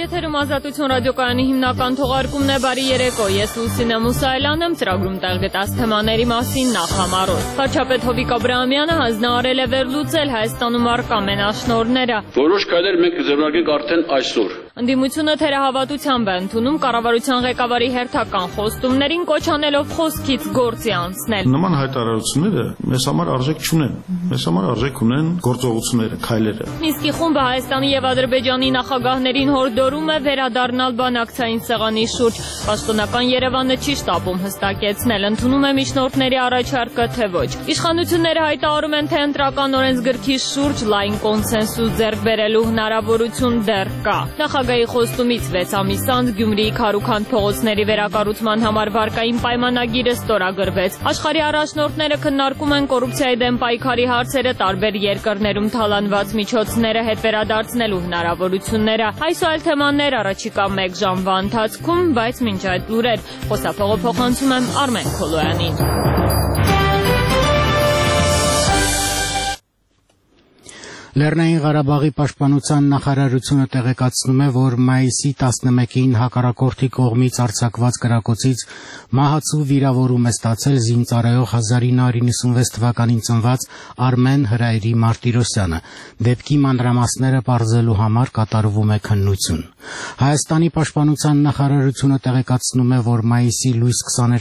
եթերում Ազատություն ռադիոկայանի հիմնական թողարկումն է, բարի երեկո, ես Լուսինե Մուսայելյանն եմ, ծրագրում տեղ գտած թեմաների մասին նախ համառոտ։ Վարչապետ Հովիկ Աբրահամյանը հանձնարարել է վերլուծել Հայաստանում առկա մենաշնորհները։ Որոշ քայլեր մենք կձեռնարկենք արդեն այսօր։ Ընդդիմությունը թերահավատությամբ է ընդունում կառավարության ղեկավարի հերթական խոստումներին, կոչ անելով խոսքից գործի անցնել։ Նման հայտարարությունները մեզ համար արժեք չունեն, մեզ համար արժեք ունեն գործողությունները, քայլերը։ Մինսկի խումբը Հայաստանի եւ Ադրբեջանի նախագահներին հորդորում է վերադառնալ բանակցային սեղանի շուրջ։ Պաշտոնական Երևանը չի շտապում հստակեցնել, ընդունում է միջնորդների առաջարկը թե ոչ։ Իշխանությունները հայտարարում են, թե ընտրական օրենսգրքի շուրջ լայն կոնսենսուս ձեռք բերելու հնարավորություն դեռ կա։ Նախագահի խոստումից 6 ամիս անց Գյումրիի Քարուքանդ փողոցների վերակառուցման համար վարկային պայմանագիրը ստորագրվեց։ Աշխարհի առաջնորդները քննարկում են կոռուպցիայի դեմ պայքարի հարցերը, տարբեր երկրներում թալանված միջոցները հետ վերադարձնելու հնարավորությունները։ Այս ու այլ թեմաներ առաջիկա 1 ժամվա ընթացքում, բայց մինչ այդ լուրեր խոսափողը փոխանցում եմ Արմեն Քոլոյանին։ Լեռնային Ղարաբաղի պաշտպանության նախարարությունը տեղեկացնում է, որ մայիսի 11-ին հակառակորդի կողմից արձակված կրակոցից մահացու վիրավորում է ստացել զինծառայող 1996 թվականին ծնված Արմեն Հրայրի Մարտիրոսյանը։ Դեպքի մանրամասները պարզելու համար կատարվում է քննություն։ Հայաստանի պաշտպանության նախարարությունը տեղեկացնում է, որ մայիսի լույս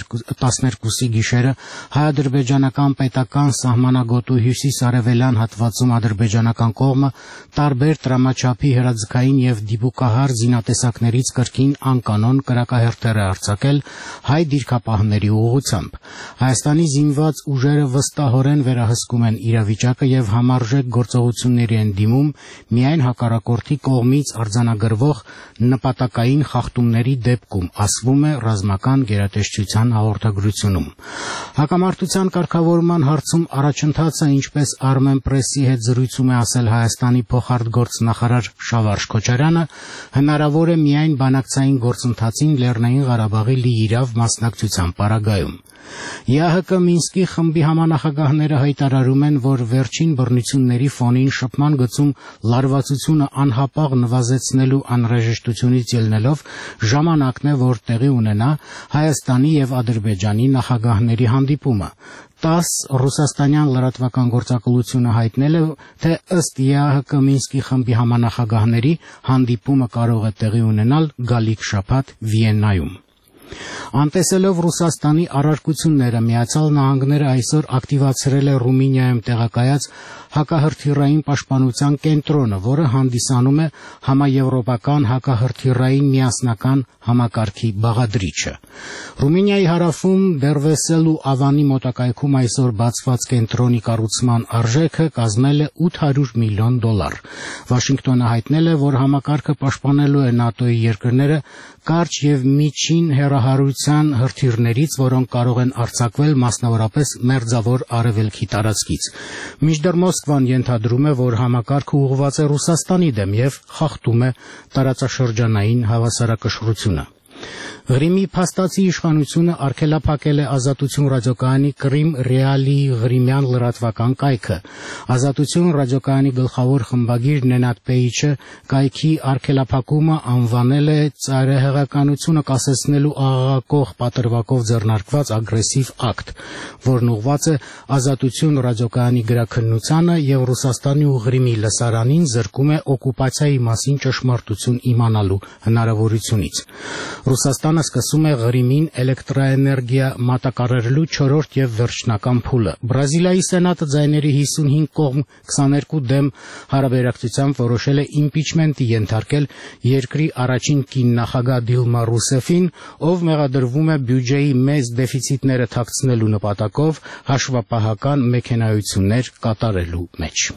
12-ի գիշերը հայ-ադրբեջանական պետական սահմանագոտու հյուսիս-արևելյան հատվածում ադրբեջանական կողմը տարբեր տրամաչափի հրաձգային եւ դիպուկահար զինատեսակներից կրկին անկանոն կրակահերթեր է արձակել հայ դիրքապահների ուղղությամբ։ Հայաստանի զինված ուժերը վստահորեն վերահսկում են իրավիճակը եւ համարժեք գործողությունների են դիմում միայն հակառակորդի կողմից արձանագրվող նպատակային խախտումների դեպքում, ասվում է ռազմական գերատեսչության հաղորդագրությունում։ Հակամարտության կարգավորման հարցում առաջընթացը, ինչպես Armenpress-ի հետ զրույցում է ասել Հայաստանի փոխարտգործնախարար Շավարժ Քոչարյանը, հնարավոր է միայն բանակցային գործընթացին Լեռնային Ղարաբաղի լիիրավ մասնակցության պարագայում։ ԵԱՀԿ Մինսկի խմբի համանախագահները հայտարարում են, որ վերջին բռնությունների ֆոնին շփման գծում լարվածությունը անհապաղ նվազեցնելու անհրաժեշտությունից ելնելով ժամանակն է, որ տեղի ունենա Հայաստանի եւ Ադրբեջանի նախագահների հանդիպումը։ 10 ռուսաստանյան լրատվական գործակալությունը հայտնել է, թե ըստ ԵԱՀԿ Մինսկի խմբի համանախագահների հանդիպումը կարող է տեղի ունենալ գալիք շաբաթ Վիեննայում։ Անտեսելով Ռուսաստանի առարկությունները, Միացյալ Նահանգները այսօր ակտիվացրել է Ռումինիայում տեղակայած հակահրթիռային պաշտպանության կենտրոնը, որը հանդիսանում է համաեվրոպական հակահրթիռային միասնական համակարգի բաղադրիչը։ Ռումինիայի հարավում Դերվեսել ու Ավանի մոտակայքում այսօր բացված կենտրոնի կառուցման արժեքը կազմել է $800 միլիոն։ Վաշինգտոնը հայտնել է, որ համակարգը պաշտպանելու է ՆԱՏՕ-ի երկրները կարճ եւ միջին հեռահարության հրթիռներից, որոնք կարող են արձակվել մասնավորապես մերձավոր արևելքի տարածքից։ Մինչդեռ Մոսկվան ենթադրում է, որ համակարգը ուղղված է Ռուսաստանի դեմ եւ խախտում է տարածաշրջանային հավասարակշռությունը։ Ղրիմի փաստացի իշխանությունը արգելափակել է Ազատություն ռադիոկայանի Կրիմ Ռեալի Ղրիմյան լրատվական կայքը։ Ազատություն ռադիոկայանի գլխավոր խմբագիր Նենատ Պեիչը կայքի արգելափակումը անվանել է ծայրահեղականությունը կասեցնելու աղաղակող պատրվակով ձեռնարկված ագրեսիվ ակտ, որն ուղղված է Ազատություն ռադիոկայանի գրաքննությանը եւ Ռուսաստանի ու Ղրիմի լսարանին զրկում է օկուպացիայի մասին ճշմարտություն իմանալու հնարավորությունից։ Ռուսաստանը սկսում է Ղրիմին էլեկտրաէներգիա մատակարարելու 4-րդ եւ վերջնական փուլը։ Բրազիլիայի սենատը ձայների 55 կողմ 22 դեմ հարաբերակցությամբ որոշել է իմպիչմենտի ենթարկել երկրի առաջին կին նախագահ Դիլմա Ռուսեֆին, ով մեղադրվում է բյուջեի մեծ դեֆիցիտները թաքցնելու նպատակով հաշվապահական մեքենայություններ կատարելու մեջ։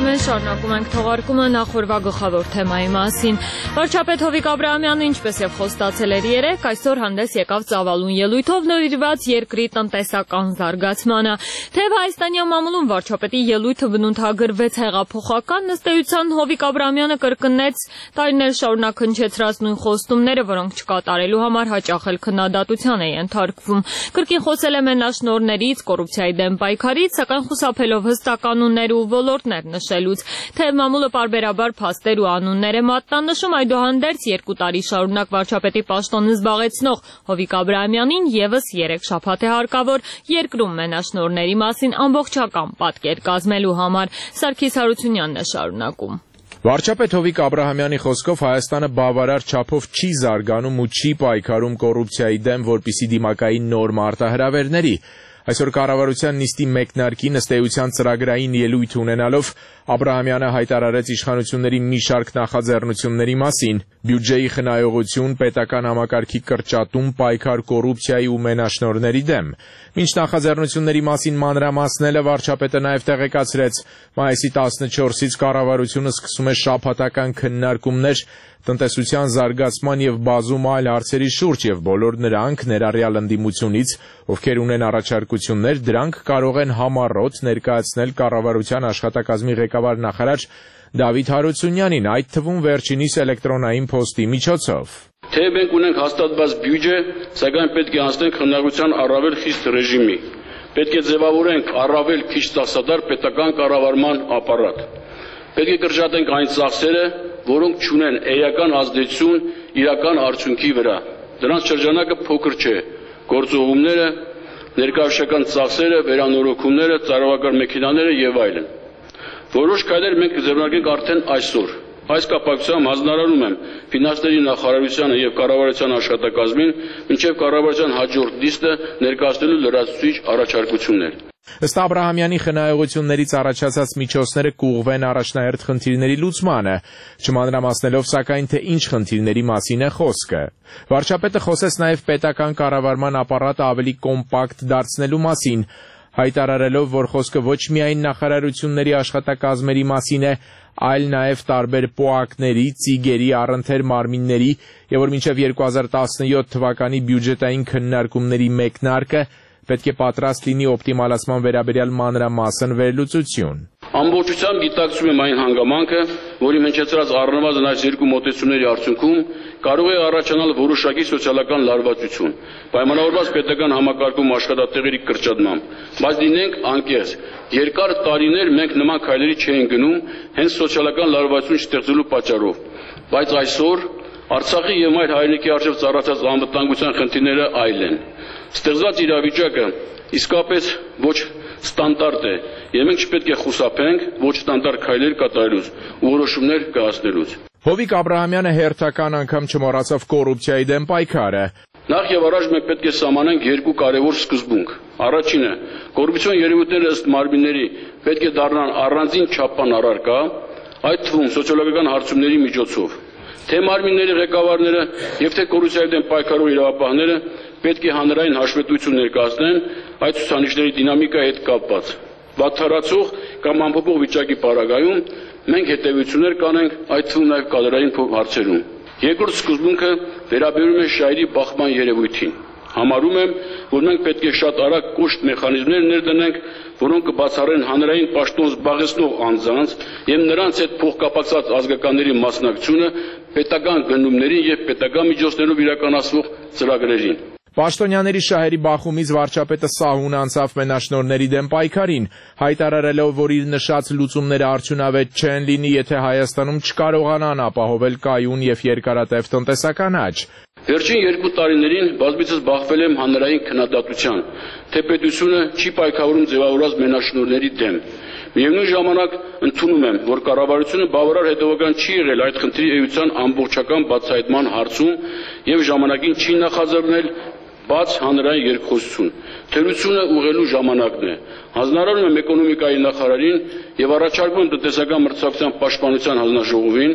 Մենք շարունակում ենք թողարկումը նախորդ գլխավոր թեմայի մասին։ Վարչապետ Հովիկ Աբրահամյանը, ինչպես եւ խոստացել էր երեկ, այսօր հանդես եկավ ծավալուն ելույթով նվիրված երկրի տնտեսական զարգացմանը։ Թեև Հայաստանյան մամուլում վարչապետի ելույթը բնութագրվեց հեղափոխական, ըստ էության Հովիկ Աբրահամյանը կրկնեց տարիներ շարունակ հնչեցրած նույն խոստումները, որոնք չկատարելու համար հաճախ էլ քննադատության է ենթարկվում։ Կրկին խոսել է մենաշնորհներից, կոռուպցիայի դեմ պայքարից, սակայն խուսափելով հստակ անուններ ու ոլորտներ նշելուց, թեև մամուլը պարբերաբար փաստեր ու անուններ է մատնանշում, այդուհանդերձ 2 տարի շարունակ վարչապետի պաշտոնը զբաղեցնող Հովիկ Աբրահամյանին եւս 3 շաբաթ է հարկավոր երկրում մենաշնորհների մասին ամբողջական պատկեր կազմելու համար։ Սարգիս Հարությունյանն է շարունակում։ Վարչապետ Հովիկ Աբրահամյանի խոսքով Հայաստանը բավարար չափով չի զարգանում ու չի պայքարում կոռուպցիայի դեմ, որպիսի դիմակային նոր մարտահրավերների։ Այսօր կառավարության նիստի մեկնարկին ըստ էության ծրագրային ելույթ ունենալով Աբրահամյանը հայտարարեց իշխանությունների մի շարք նախաձեռնությունների մասին՝ բյուջեի խնայողություն, պետական համակարգի կրճատում, պայքար կոռուպցիայի ու մենաշնորհների դեմ։ Մինչ նախաձեռնությունների մասին մանրամասնելը վարչապետը նաև տեղեկացրեց, մայիսի 14-ից կառավարությունը սկսում է շաբաթական քննարկումներ տնտեսության զարգացման եւ բազում այլ հարցերի շուրջ եւ բոլոր նրանք, ներառյալ ընդդիմությունից, ովքեր ունեն առաջարկություններ, դրանք կարող են համառոտ ներկայացնել կառավարության աշխատակազմի ղեկավար նախարար Դավիթ Հարությունյանին, այդ թվում վերջինիս էլեկտրոնային փոստի միջոցով։ Թե մենք ունենք հաստատված բյուջե, սակայն պետք է անցնենք քննարկության առավել խիստ ռեժիմի։ Պետք է ձևավորենք առավել քիչ ծախսատար պետական կառավարման ապարատ։ Պետք է կրճատենք այն ծախսերը, որոնք չունեն էական ազդեցություն իրական արդյունքի վրա։ Դրանց շրջանակը փոքր չէ։ Գործողումները, ներկայացական ծախսերը, վերանորոգումները, ծառայական մեքենաները եւ այլն։ Որոշ քայլեր մենք կձեռնարկենք արդեն այսօր։ Այս կապակցությամբ հանձնարարում եմ ֆինանսների նախարարությանը եւ կառավարության աշխատակազմին մինչեւ կառավարության հաջորդ նիստը ներկայացնելու լրացուցիչ առաջարկություններ։ Ըստ Աբրահամյանի խնայողություններից առաջացած միջոցները կուղղվեն առաջնահերթ խնդիրների լուծմանը, չմանրամասնելով սակայն թե ինչ խնդիրների մասին է խոսքը։ Վարչապետը խոսեց նաև պետական կառավարման ապարատը ավելի կոմպակտ դարձնելու մասին, հայտարարելով, որ խոսքը ոչ միայն նախարարությունների աշխատակազմերի մասին է, այլ նաև տարբեր պոակների, ծիգերի, առընթեր մարմինների եւ որ մինչեւ 2017 թվականի բյուջետային քննարկումների մեկնարկը պետք է պատրաստ լինի օպտիմալացման վերաբերյալ մանրամասն վերլուծություն։ Ամբողջությամբ գիտակցում եմ այն հանգամանքը, որի հնչեցրած առնվազն այս երկու մոտեցումների արդյունքում կարող է առաջանալ որոշակի սոցիալական լարվածություն, պայմանավորված պետական համակարգում աշխատատեղերի կրճատմամբ, բայց լինենք անկեղծ, երկար տարիներ մենք նման քայլերի չէինք գնում հենց սոցիալական լարվածություն ստեղծելու պատճառով, բայց այսօր Արցախի եւ այլ հայրենիքի առջեւ ծառացած անվտանգության խնդիրները այլ են։ Ստեղծված իրավիճակը իսկապես ոչ ստանդարտ է, եւ մենք չպետք է խուսափենք ոչ ստանդարտ քայլեր կատարելուց ու որոշումներ կայացնելուց։ Հովիկ Աբրահամյանը հերթական անգամ չմոռացավ կոռուպցիայի դեմ պայքարը։ Նախ եւ առաջ մենք պետք է սահմանենք երկու կարևոր սկզբունք։ Առաջինը, կոռուպցիոն երևույթները ըստ մարմինների պետք է դառնան առանձին չափման առարկա, այդ թվում սոցիալական հարցումների միջոցով։ Թե մարմինների ղեկավարները եւ թե կոռուպցիայի դեմ պայքարող իրավապահները պետք է հանրային հաշվետվություն ներկայացնեն այդ ցուցանիշների դինամիկայի հետ կապված։ Վատթարացող կամ անփոփոխ վիճակի պարագայում մենք հետևություններ կանենք այդ թվում նաեւ կադրային հարցերում։ Երկրորդ սկզբունքը վերաբերում է շահերի բախման երևույթին։ Համարում եմ, որ մենք պետք է շատ արագ կոշտ մեխանիզմներ ներդնենք, որոնք կբացառեն հանրային պաշտոն զբաղեցնող անձանց եւ նրանց հետ փոխկապակցված ազգականների մասնակցությունը պետական գնումներին եւ պետական միջոցներով իրականացվող ծրագրերին։ Պաշտոնյաների շահերի բախումից վարչապետը սահուն անցավ մենաշնորհների դեմ պայքարին, հայտարարելով, որ իր նշած լուծումները արդյունավետ չեն լինի, եթե Հայաստանում չկարողանան ապահովել կայուն եւ երկարատև տնտեսական աճ։ Վերջին 2 տարիներին բազմիցս բախվել եմ հանրային քննադատության, թե պետությունը չի պայքարում ձևավորված մենաշնորհների դեմ։ Միևնույն ժամանակ ընդունում եմ, որ կառավարությունը բավարար հետևական չի եղել այդ խնդրի էության ամբողջական բացահայտման հարցում եւ ժամանակին չի նախաձեռնել բաց հանրային երկխոսություն։ Թերությունը ուղղելու ժամանակն է։ Հանձնարարում եմ էկոնոմիկայի նախարարին եւ առաջարկում տնտեսական մրցակցության պաշտպանության հանձնաժողովին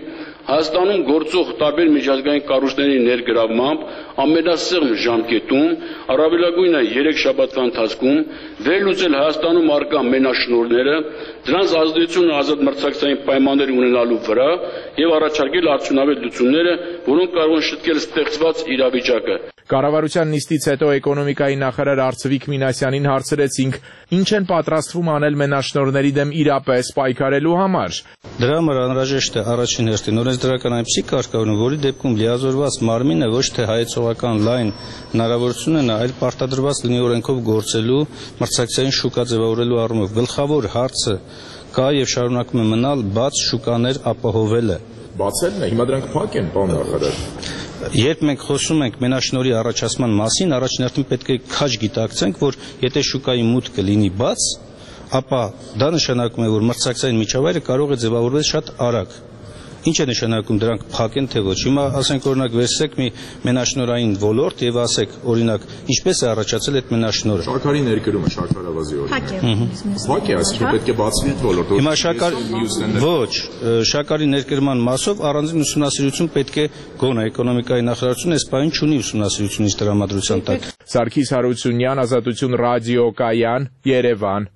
Հայաստանում գործող տարբեր միջազգային կառույցների ներգրավմամբ ամենասեղմ ժամկետում, առավելագույնը 3 շաբաթվա ընթացքում վերլուծել Հայաստանում առկա մենաշնորհները, դրանց ազդեցությունը ազատ մրցակցային պայմաններ ունենալու վրա եւ առաջարկել արդյունավետ լուծումները, որոնք կարող են շտկել ստեղծված իրավիճակը։ Կառավարության նիստից հետո էկոնոմիկայի նախարար Արծվիկ Մինասյանին հարցրեցինք, ինչ են պատրաստվում անել մենաշնորհների դեմ իրապես պայքարելու համար։ Դրա համար անհրաժեշտ է առաջին հերթին օրենսդրական այնպիսի կարգավորում, որի դեպքում լիազորված մարմինը ոչ թե հայեցողական լայն հնարավորություն ունենա, այլ պարտադրված լինի օրենքով գործելու, մրցակցային շուկա ձևավորելու առումով։ Գլխավոր հարցը կա եւ շարունակում է մնալ բաց շուկաներ ապահովելը։ Բացելն է, հիմա դրանք փակ են, պարոն նախարար։ Երբ մենք խոսում ենք մենաշնորհի առաջացման մասին, առաջին հերթին պետք է քաջ գիտակցենք, որ եթե շուկայի մուտքը լինի բաց, ապա դա նշանակում է, որ մրցակցային միջավայրը կարող է ձևավորվել շատ արագ։ Ինչ է նշանակում դրանք փակ են թե ոչ։ Հիմա ասենք օրինակ վերցրեք մի մենաշնորհային ոլորտ եւ ասեք օրինակ ինչպես է առաջացել այդ մենաշնորհը։ Շաքարի ներկրումը, շաքարավազի օրինակ։ Փակ է, այսինքն պետք է բացվի այդ ոլորտը։ Հիմա ոչ, շաքարի ներկրման մասով առանձին ուսումնասիրություն պետք է գոնե էկոնոմիկայի նախարարությունը այս պահին չունի ուսումնասիրությունից տրամադրության տակ։ Սարգիս Հարությունյան, Ազատություն ռադիոկայան, Երևան։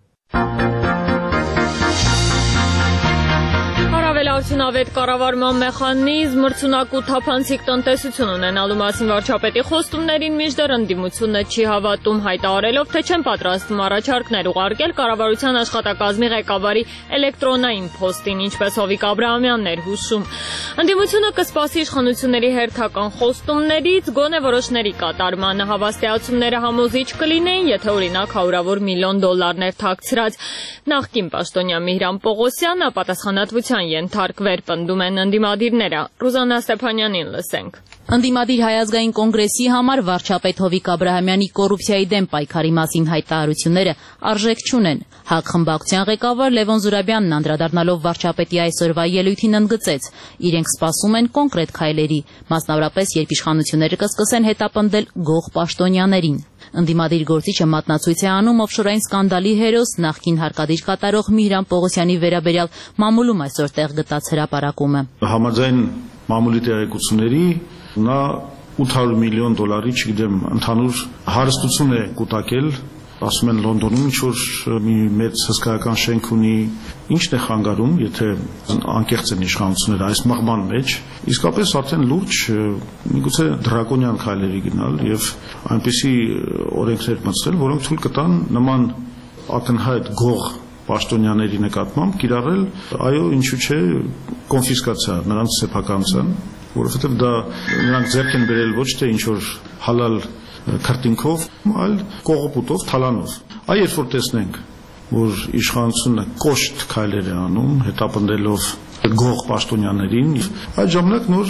Արդյունավետ կառավարման մեխանիզմ, մրցունակ ու թափանցիկ տնտեսություն ունենալու մասին վարչապետի խոստումներին մինչդեռ ընդդիմությունը չի հավատում, հայտարարելով, թե չեն պատրաստվում առաջարկներ ուղարկել կառավարության աշխատակազմի ղեկավարի էլեկտրոնային փոստին, ինչպես Հովիկ Աբրահամյանն էր հուշում։ Ընդդիմությունը կսպասի իշխանությունների հերթական խոստումներից, գոնե որոշների կատարմանը, հավաստիացումները համոզիչ կլինեին, եթե օրինակ $100 միլիոն թաքցրած նախկին պաշտոնյա Միհրան Պողոսյանը պատասխանատվության ենթարկվեր, պնդում են ընդդիմադիրները։ Ռուզաննա Ստեփանյանին լսենք։ Ընդդիմադիր Հայազգային կոնգրեսի համար վարչապետ Հովիկ Աբրահամյանի կոռուպցիայի դեմ պայքարի մասին հայտարարությունները արժեք չունեն։ ՀԱԿ խմբակցության ղեկավար Լևոն Զուրաբյանն անդրադառնալով վարչապետի այսօրվա ելույթին ընդգծեց. իրենք սպասում են կոնկրետ քայլերի, մասնավորապես երբ իշխանությունները կսկսեն հետապնդել գող պաշտոնյաներին։ Ընդդիմադիր գործիչը մատնացույց է անում օֆշորային սկանդալի հերոս նախկին հարկադիր կատարող Միհրան Պողոսյանի վերաբերյալ մամուլում այսօր տեղ գտած հրապարակումը։ Համաձայն մամուլի տեղեկությունների նա $800 միլիոն, չգիտեմ, ընդհանուր հարստություն է կուտակել, ասում են Լոնդոնում ինչ-որ մի մեծ հսկայական շենք ունի, ինչն է խանգարում, եթե անկեղծ են իշխանությունները այս մղման մեջ, իսկապես արդեն լուրջ միգուցե դրակոնյան քայլերի գնալ եւ այնպիսի օրենքներ մտցնել, որոնք թույլ կտան նման ակնհայտ գող պաշտոնյաների նկատմամբ կիրառել, այո, ինչու՞ չէ, կոնֆիսկացիա նրանց սեփականության, որովհետեւ դա նրանք ձեռք են բերել ոչ թե ինչ-որ հալալ քրտինքով, այլ կողոպուտով, թալանով։ Այ երբ որ տեսնենք, որ իշխանությունը կոշտ քայլեր է անում, հետապնդելով գող պաշտոնյաներին, այդ ժամանակ նոր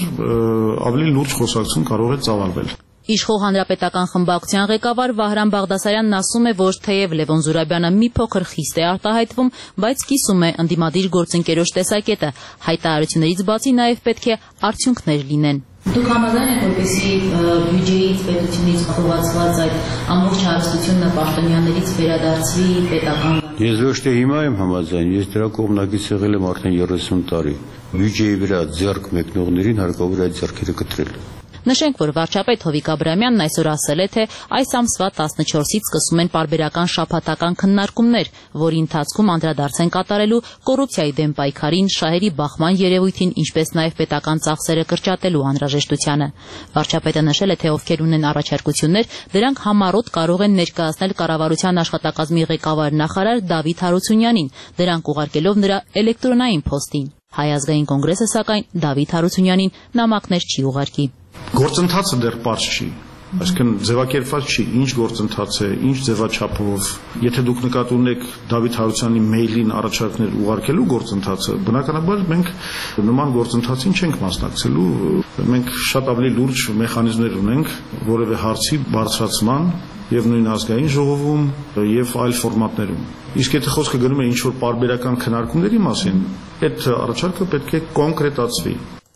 ավելի լուրջ խոսակցություն կարող է ծավալվել։ Իշխող հանրապետական խմբակցության ղեկավար Վահրամ Բաղդասարյանն ասում է, որ թեև Լևոն Զուրաբյանը մի փոքր խիստ է արտահայտվում, բայց կիսում է ընդդիմադիր գործընկերոջ տեսակետը։ Հայտարարություններից բացի նաև պետք է արդյունքներ լինեն։ Դուք համաձայն եք, որպեսզի բյուջեից, պետությունից խորացված այդ ամբողջ հարստությունը պաշտոնյաներից վերադարձվի պետական։ Ես ոչ թե հիմա եմ համաձայն, ես դրա կողմնակից եղել եմ արդեն 30 տարի։ Բյուջեի վրա ձեռք մեկնողներին հարկավոր է այդ ձեռքերը կտրել։ Նշենք, որ վարչապետ Հովիկ Աբրահամյանն այսօր ասել է, թե այս ամսվա 14-ից սկսում են պարբերական շաբաթական քննարկումներ, որի ընթացքում անդրադարձ են կատարելու կոռուպցիայի դեմ պայքարին, շահերի բախման երևույթին, ինչպես նաև պետական ծախսերը կրճատելու անհրաժեշտությանը։ Վարչապետը նշել է, թե ովքեր ունեն առաջարկություններ, դրանք համառոտ կարող են ներկայացնել կառավարության աշխատակազմի ղեկավար նախարար Դավիթ Հարությունյանին, դրանք ուղարկելով նրա էլեկտրոնային փոստին։ Հայ ազգային կոնգրեսը սակայն Դավիթ Հարությունյանին նամակներ չի ուղարկի։ Գործընթացը դեռ պարզ չի, այսինքն ձևակերպված չի, ինչ գործընթաց է, ինչ ձևաչափով։ Եթե դուք նկատի ունեք Դավիթ Հարությունյանի մեյլին առաջարկներ ուղարկելու գործընթացը, բնականաբար մենք նման գործընթացին չենք մասնակցելու։ Մենք շատ ավելի լուրջ մեխանիզմներ ունենք որևէ հարցի բարձրացման եւ նույն ազգային ժողովում եւ այլ ֆորմատներում։ Իսկ եթե խոսքը գնում է ինչ-որ պարբերական քննարկումների մասին, այդ առաջարկը պետք է կոնկրետացվի։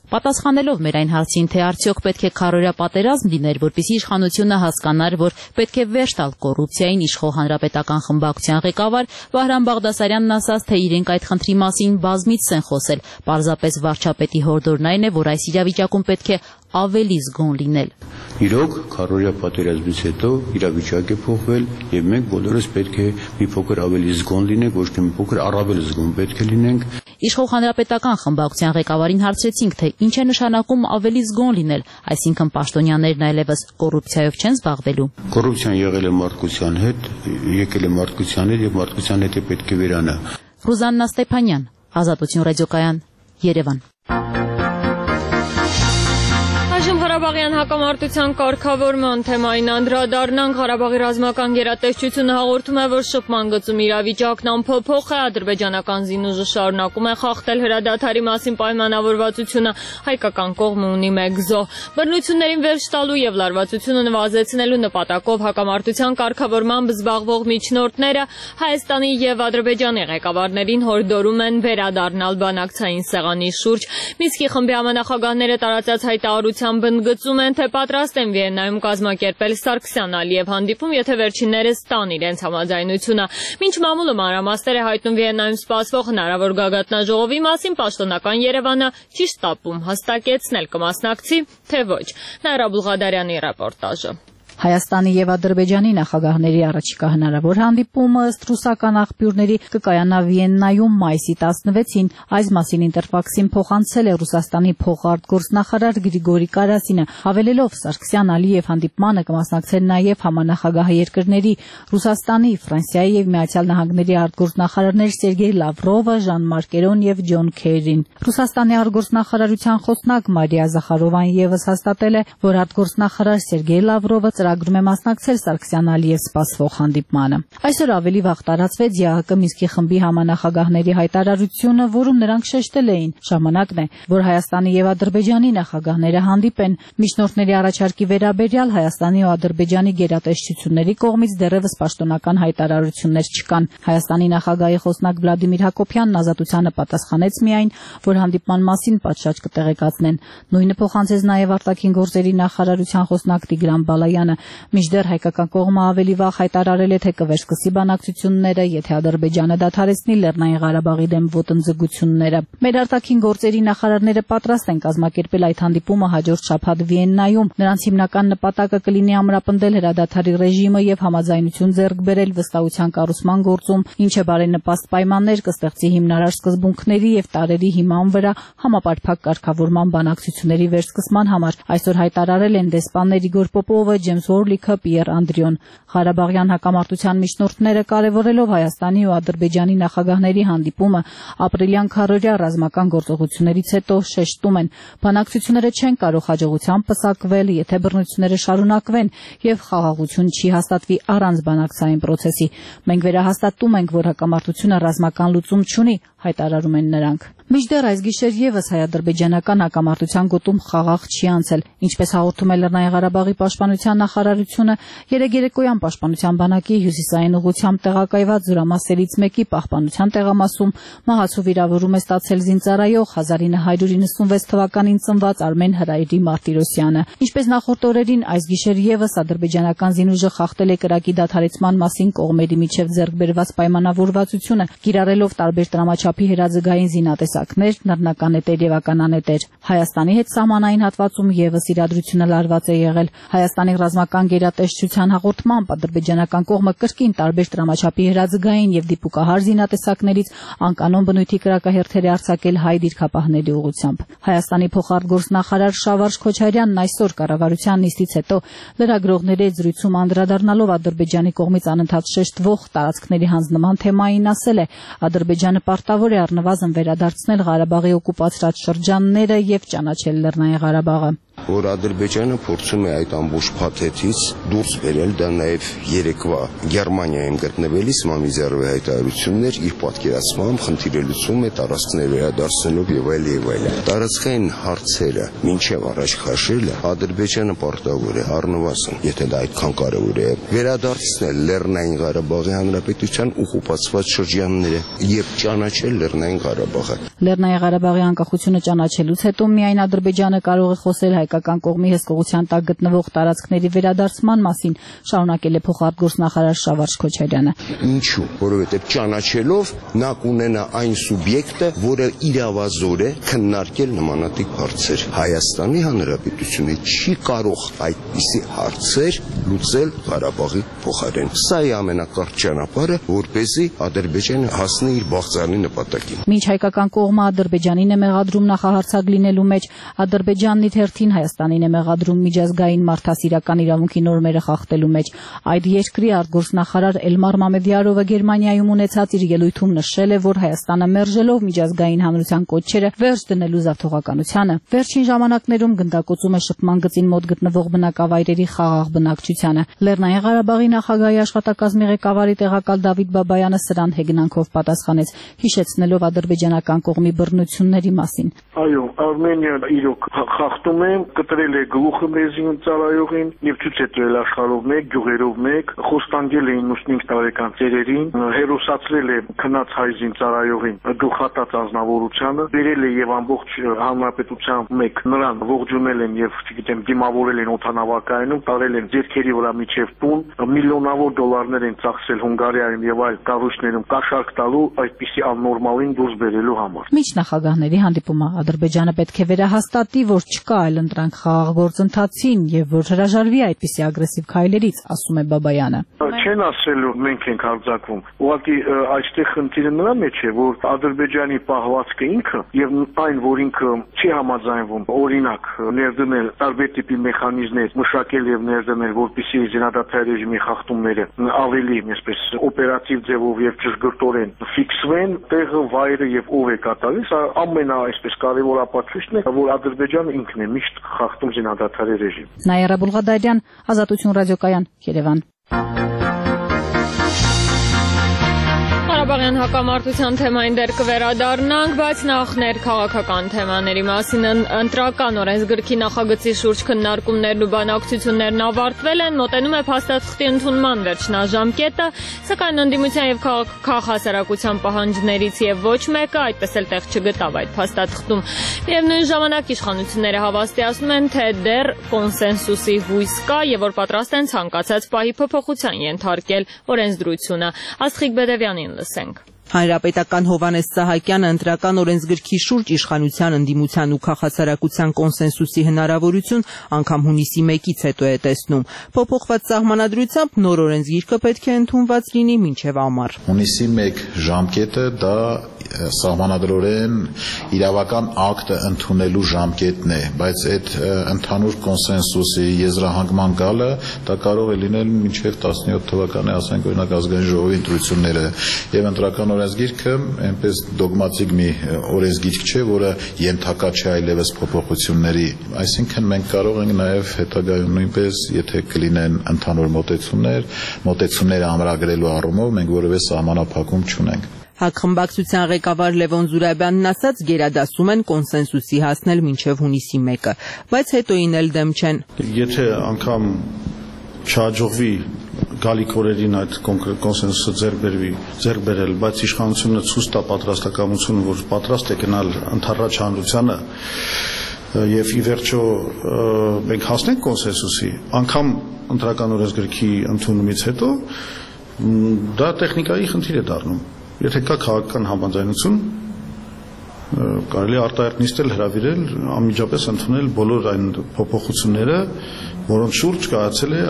Պատասխանելով մեր այն հարցին, թե արդյոք պետք է քարորյա պատերազմ լիներ, որպեսզի իշխանությունը հասկանար, որ պետք է վերջ տալ կոռուպցիային, իշխող հանրապետական խմբակցության ղեկավար Վահրամ Բաղդասարյանն ասաց, թե իրենք այդ խնդրի մասին բազմիցս են խոսել։ Պարզապես վարչապետի հորդորն այն է, որ այս իրավիճակում պետք է ավելի զգոն լինել։ Իրոք, քարորյա պատերազմից հետո իրավիճակ է փոխվել եւ մենք բոլորս պետք է մի փոքր ավելի զգոն լինենք, ոչ թե մի փոքր առավել զգոն պետք է լինենք։ Իշխող հանրապետական խմբակցության ղեկավարին հարցրեցինք, թե ինչ է նշանակում ավելի զգոն լինել, այսինքն պաշտոնյաներն այլևս կոռուպցիայով չեն զբաղվելու։ Կոռուպցիան եղել է մարդկության հետ, եկել է մարդկության հետ եւ մարդկության հետ է պետք է վերանա։ Ռուզաննա Ստեփանյան, Ազատություն ռադիոկայան, Երևան։ Ղարաբաղյան հակամարտության կարգավորման թեմային անդրադառնանք։ Ղարաբաղի ռազմական գերատեսչությունը հաղորդում է, որ շփման գծում իրավիճակն անփոփոխ է, ադրբեջանական զինուժը շարունակում է խախտել հրադադարի մասին պայմանավորվածությունը, հայկական կողմը ունի մեկ զոհ։ Բռնություններին վերջ տալու եւ լարվածությունը նվազեցնելու նպատակով հակամարտության կարգավորմամբ զբաղվող միջնորդները Հայաստանի եւ Ադրբեջանի ղեկավարներին հորդորում են վերադառնալ բանակցային սեղանի շուրջ։ Մինսկի խմբի համանախագահները տարածած հայտարարությամբ ընդգծում են, թե պատրաստ են Վիեննայում կազմակերպել Սարգսյան-Ալիև հանդիպում, եթե վերջիններս տան իրենց համաձայնությունը։ Մինչ մամուլը մանրամասներ է հայտնում Վիեննայում սպասվող հնարավոր գագաթնաժողովի մասին, պաշտոնական Երևանը չի շտապում հստակեցնել կմասնակցի, թե ոչ։ Նաիրա Բուլղադարյանի ռեպորտաժը։ Հայաստանի եւ Ադրբեջանի նախագահների առաջիկա հնարավոր հանդիպումը ըստ ռուսական աղբյուրների կկայանա Վիեննայում մայիսի 16-ին։ Այս մասին Ինտերֆաքսին փոխանցել է Ռուսաստանի փոխարտգործնախարար Գրիգորի Կարասինը, հավելելով Սարգսյան-Ալիև հանդիպմանը կմասնակցեն նաեւ համանախագահ երկրների Ռուսաստանի, Ֆրանսիայի եւ Միացյալ Նահանգների արտգործնախարարներ Սերգեյ Լավրովը, Ժան-Մարկ Էրոն եւ Ջոն Քերին։ Ռուսաստանի արտգործնախարարության խոսնակ Մարիա Զախարովան եւս հաստատել է, որ արտգործնախարար Սերգեյ Լավրովը ծրագրում է մասնակցել Սարգսյան-Ալիև սպասվող հանդիպմանը։ Այսօր ավելի վաղ տարածվեց ԵԱՀԿ Մինսկի խմբի համանախագահների հայտարարությունը, որում նրանք շեշտել էին. ժամանակն է, որ Հայաստանի եւ Ադրբեջանի նախագահները հանդիպեն։ Միջնորդների առաջարկի վերաբերյալ Հայաստանի ու Ադրբեջանի գերատեսչությունների կողմից դեռևս պաշտոնական հայտարարություններ չկան։ Հայաստանի նախագահի խոսնակ Վլադիմիր Հակոբյանն Ազատությանը պատասխանեց միայն, որ հանդիպման մասին պատշաճ կտեղեկացնեն։ Նույնը փոխանցեց նաեւ արտաքին գործերի նախարարության խոսնակ Տիգրան Բալայանը։ Մինչդեռ հայկական կողմը ավելի վաղ հայտարարել է, թե կվերսկսի բանակցությունները, եթե Ադրբեջանը դադարեցնի Լեռնային Ղարաբաղի դեմ ոտնձգությունները։ Մեր արտաքին գործերի նախարարները պատրաստ են կազմակերպել այդ հանդիպումը հաջորդ շաբաթ Վիեննայում։ Նրանց հիմնական նպատակը կլինի ամրապնդել հրադադարի ռեժիմը եւ համաձայնություն ձեռք բերել վստահության կառուցման գործում, ինչը բարենպաստ պայմաններ կստեղծի հիմնարար սկզբունքների եւ տարերի հիման վրա համապարփակ կարգավորման բանակցությունների վերսկսման համար։ Այսօր հայտարարել են դեսպաններ Իգոր Պոպովը, Ջեյմս Օրլիքը, Պիեր Անդրիոն։ Ղարաբաղյան հակամարտության միջնորդները կարևորելով Հայաստանի ու Ադրբեջանի նախագահների հանդիպումը ապրիլյան քարորյա ռազմական գործողություններից հետո շեշտում են, բանակցությունները չեն կարող հաջողությամբ պսակվել, եթե բռնությունները շարունակվեն եւ խաղաղություն չի հաստատվի առանց բանակցային պրոցեսի։ Մենք վերահաստատում ենք, որ հակամարտությունը ռազմական լուծում չունի, հայտարարում են նրանք։ Մինչդեռ այս գիշեր եւս հայ-ադրբեջանական հակամարտության գոտում խաղաղ չի անցել, ինչպես հաղորդում է Լեռնային Ղարաբաղի պաշտպանության նախարարությունը, երեկոյան պաշտպանության բանակի հյուսիսային ուղղությամբ տեղակայված զորամասերից մեկի պահպանության տեղամասում մահացու վիրավորում է ստացել զինծառայող 1996 թվականին ծնված Արմեն Հրայրի Մարտիրոսյանը։ Ինչպես նախորդ օրերին, այս գիշեր եւս ադրբեջանական զինուժը խախտել է կրակի դադարեցման մասին կողմերի միջև ձեռք բերված պայմանավորվածությունը, կիրառելով տարբեր տրամաչափի հրաձգային զինատեսակներ, նռնական էտեր եւ ականանետեր։ Հայաստանի հետ սահմանային հատվածում եւս իրադրությունը լարված է եղել։ Հայաստանի ռազմական գերատեսչության հաղորդմամբ ադրբեջանական կողմը կրկին տարբեր տրամաչափի հրաձգային եւ դիպուկահար զինատեսակներից անկանոն բնույթի կրակահերթեր է արձակել հայ դիրքապահների ուղղությամբ։ Հայաստանի փոխարտգործնախարար Շավարժ Քոչարյանն այսօր կառավարության նիստից հետո լրագրողների զրույցում անդրադառնալով Ադրբեջանի կողմից անընդհատ շեշտվող տարածքների հանձնման թեմային ասել է. Ադրբեջանը պարտավոր է առնվազն վերադարձնել Ղարաբաղի օկուպացրած շրջանները եւ ճանաչել Լեռնային Ղարաբաղը։ որ Ադրբեջանը փորձում է այդ ամբողջ փաթեթից դուրս բերել, դա նաև երեկվա Գերմանիայում գտնվելիս Մամիզյարովի հայտարարություններ իր պատկերացմամբ խնդիրը լուծում է տարածքներ վերադարձնելով եւ այլ եւ այլ։ Տարածքային հարցերը մինչեւ առաջ քաշելը Ադրբեջանը պարտավոր է առնվազն, եթե դա այդքան կարևոր է, վերադարձնել Լեռնային Ղարաբաղի Հանրապետության օկուպացված շրջանները եւ ճանաչել Լեռնային Ղարաբաղը։ Լեռնային Ղարաբաղի անկախությունը ճանաչելուց հետո միայն Ադրբեջանը կարող է խոսել հայկական կողմի հսկողության տակ գտնվող տարածքների վերադարձման մասին, շարունակել է փոխարտգործնախարար Շավարժ Քոչարյանը։ Ինչու՞, որովհետեւ ճանաչելով նա կունենա այն սուբյեկտը, որը իրավազոր է քննարկել նմանատիպ հարցեր։ Հայաստանի Հանրապետությունը չի կարող այդպիսի հարցեր լուծել Ղարաբաղի փոխարեն։ Սա է ամենակարճ ճանապարհը, որպեսզի Ադրբեջանը հասնի իր բաղձանի նպատակին։ Մինչ հայկական կողմը Ադրբեջանին է մեղադրում նախահարցակ լինելու մեջ, Ադրբեջանն իր հերթին Հայաստանին է մեղադրում միջազգային մարդասիրական իրավունքի նորմերը խախտելու մեջ։ Այդ երկրի արտգործնախարար Էլմար Մամեդյարովը Գերմանիայում ունեցած իր ելույթում նշել է, որ Հայաստանը մերժելով միջազգային հանրության կոչերը վերջ դնելու զավթողականությանը, վերջին ժամանակներում գնդակոծում է շփման գծին մոտ գտնվող բնակավայրերի խաղաղ բնակչությանը։ Լեռնային Ղարաբաղի նախագահի աշխատակազմի ղեկավարի տեղակալ Դավիթ Բաբայանը սրան հեգնանքով պատասխանեց, հիշեցնելով ադրբեջանական կողմի բռնությունների մասին։ Այո, Արմենիան իրոք խախտում է, կտրել է գլուխը մեզին ծառայողին եւ ցույց է տվել աշխարհով մեկ, գյուղերով մեկ, խոստանգել է 95 տարեկան ծերերին, հերոսացրել է քնած հայ զինծառայողին գլխատած անձնավորությանը, բերել է եւ ամբողջ հանրապետության մեկ նրան ողջունել են եւ, չգիտեմ, դիմավորել են օդանավակայանում, տարել են ձեռքերի վրա միջև տուն, միլիոնավոր դոլարներ են ծախսել Հունգարիայում եւ այլ կառույցներում կաշառք տալու այդպիսի աննորմալին դուրս բերելու համար։ Միջնախագահների հանդիպումը Ադրբեջանը պետք է վերահաստատի, որ չկա այլ ընտրանք խաղաղ գործընթացին եւ որ հրաժարվի այդպիսի ագրեսիվ քայլերից, ասում է Բաբայանը։ Չեն ասել, որ մենք ենք հարձակվում։ Ուղղակի այստեղ խնդիրը նրա մեջ է, որ Ադրբեջանի պահվածքը ինքը եւ այն, որ ինքը չի համաձայնվում, օրինակ, ներդնել տարբեր տիպի մեխանիզմներ, մշակել եւ ներդնել, որպեսզի զինադադարի ռեժիմի խախտումները ավելի, այսպես, օպերատիվ ձևով եւ ճշգրտորեն ֆիքսվեն, տեղը, վայրը եւ ով է կատարել, սա ամենա, այսպես, կարևոր ապացույցն է, որ Ադրբեջանը ինքն է միշտ խախտում զինադադարի ռեժիմ։ Նաիրա Բուլղադարյան, Ազատություն ռադիոկայան, Երևան։ Ղարաբաղյան հակամարտության թեմային դեռ կվերադառնանք, բայց նախ ներքաղաքական թեմաների մասին ընտրական օրենսգրքի նախագծի շուրջ քննարկումներն ու բանակցություններն ավարտվել են, մոտենում է փաստաթղթի ընդունման վերջնաժամկետը, սակայն ընդդիմության եւ քաղաքահասարակության պահանջներից եւ ոչ մեկը այդպես էլ տեղ չգտավ այդ փաստաթղթում։ Միևնույն ժամանակ իշխանությունները հավաստիացնում են, թե դեռ կոնսենսուսի հույս կա եւ որ պատրաստ են ցանկացած պահի փոփոխության ենթարկել օրենսդրությունը։ Աստղիկ Բեդևյանին լսենք։ Հանրապետական Հովհաննես Սահակյանը ընտրական օրենսգրքի շուրջ իշխանության, ընդդիմության ու քաղաքասարակության կոնսենսուսի հնարավորություն անգամ հունիսի 1-ից հետո է տեսնում։ Փոփոխված սահմանադրությամբ նոր օրենսգիրքը պետք է ընդունված լինի մինչև ամառ։ Հունիսի 1 ժամկետը դա սահմանադրորեն իրավական ակտը ընդունելու ժամկետն է, բայց այդ ընդհանուր կոնսենսուսի եզրահանգման գալը դա կարող է լինել մինչև 17 թվականի, ասենք օրինակ ազգային ժողովի ընտրությունները եւ ընտրական օրենսգիրքը այնպես դոգմատիկ մի օրենսգիրք չէ, որը ենթակա չէ այլևս փոփոխությունների։ Այսինքն մենք կարող ենք նաև հետագայում նույնպես, եթե կլինեն ընդհանուր մոտեցումները ամրագրելու առումով, մենք որևէ սահմանափակում չունենք։ Հակխմբակցության ղեկավար Լևոն Զուրաբյանն ասաց, գերադասում են կոնսենսուսի հասնել մինչև հունիսի 1-ը, բայց հետոին էլ դեմ չեն։ Եթե անգամ չհաջողվի գալիք օրերին այդ կոնսենսուսը ձեռք բերել, բայց իշխանությունը ցույց տա պատրաստակամություն, որ պատրաստ է գնալ ընդառաջ հանրությանը եւ ի վերջո մենք հասնենք կոնսենսուսի, անգամ ընտրական օրենսգրքի ընդունումից հետո դա տեխնիկայի խնդիր է դառնում։ Եթե կա քաղաքական համաձայնություն, կարելի է արտահերթ նիստել, հրավիրել, անմիջապես ընդունել բոլոր այն փոփոխությունները, որոնց շուրջ կայացել է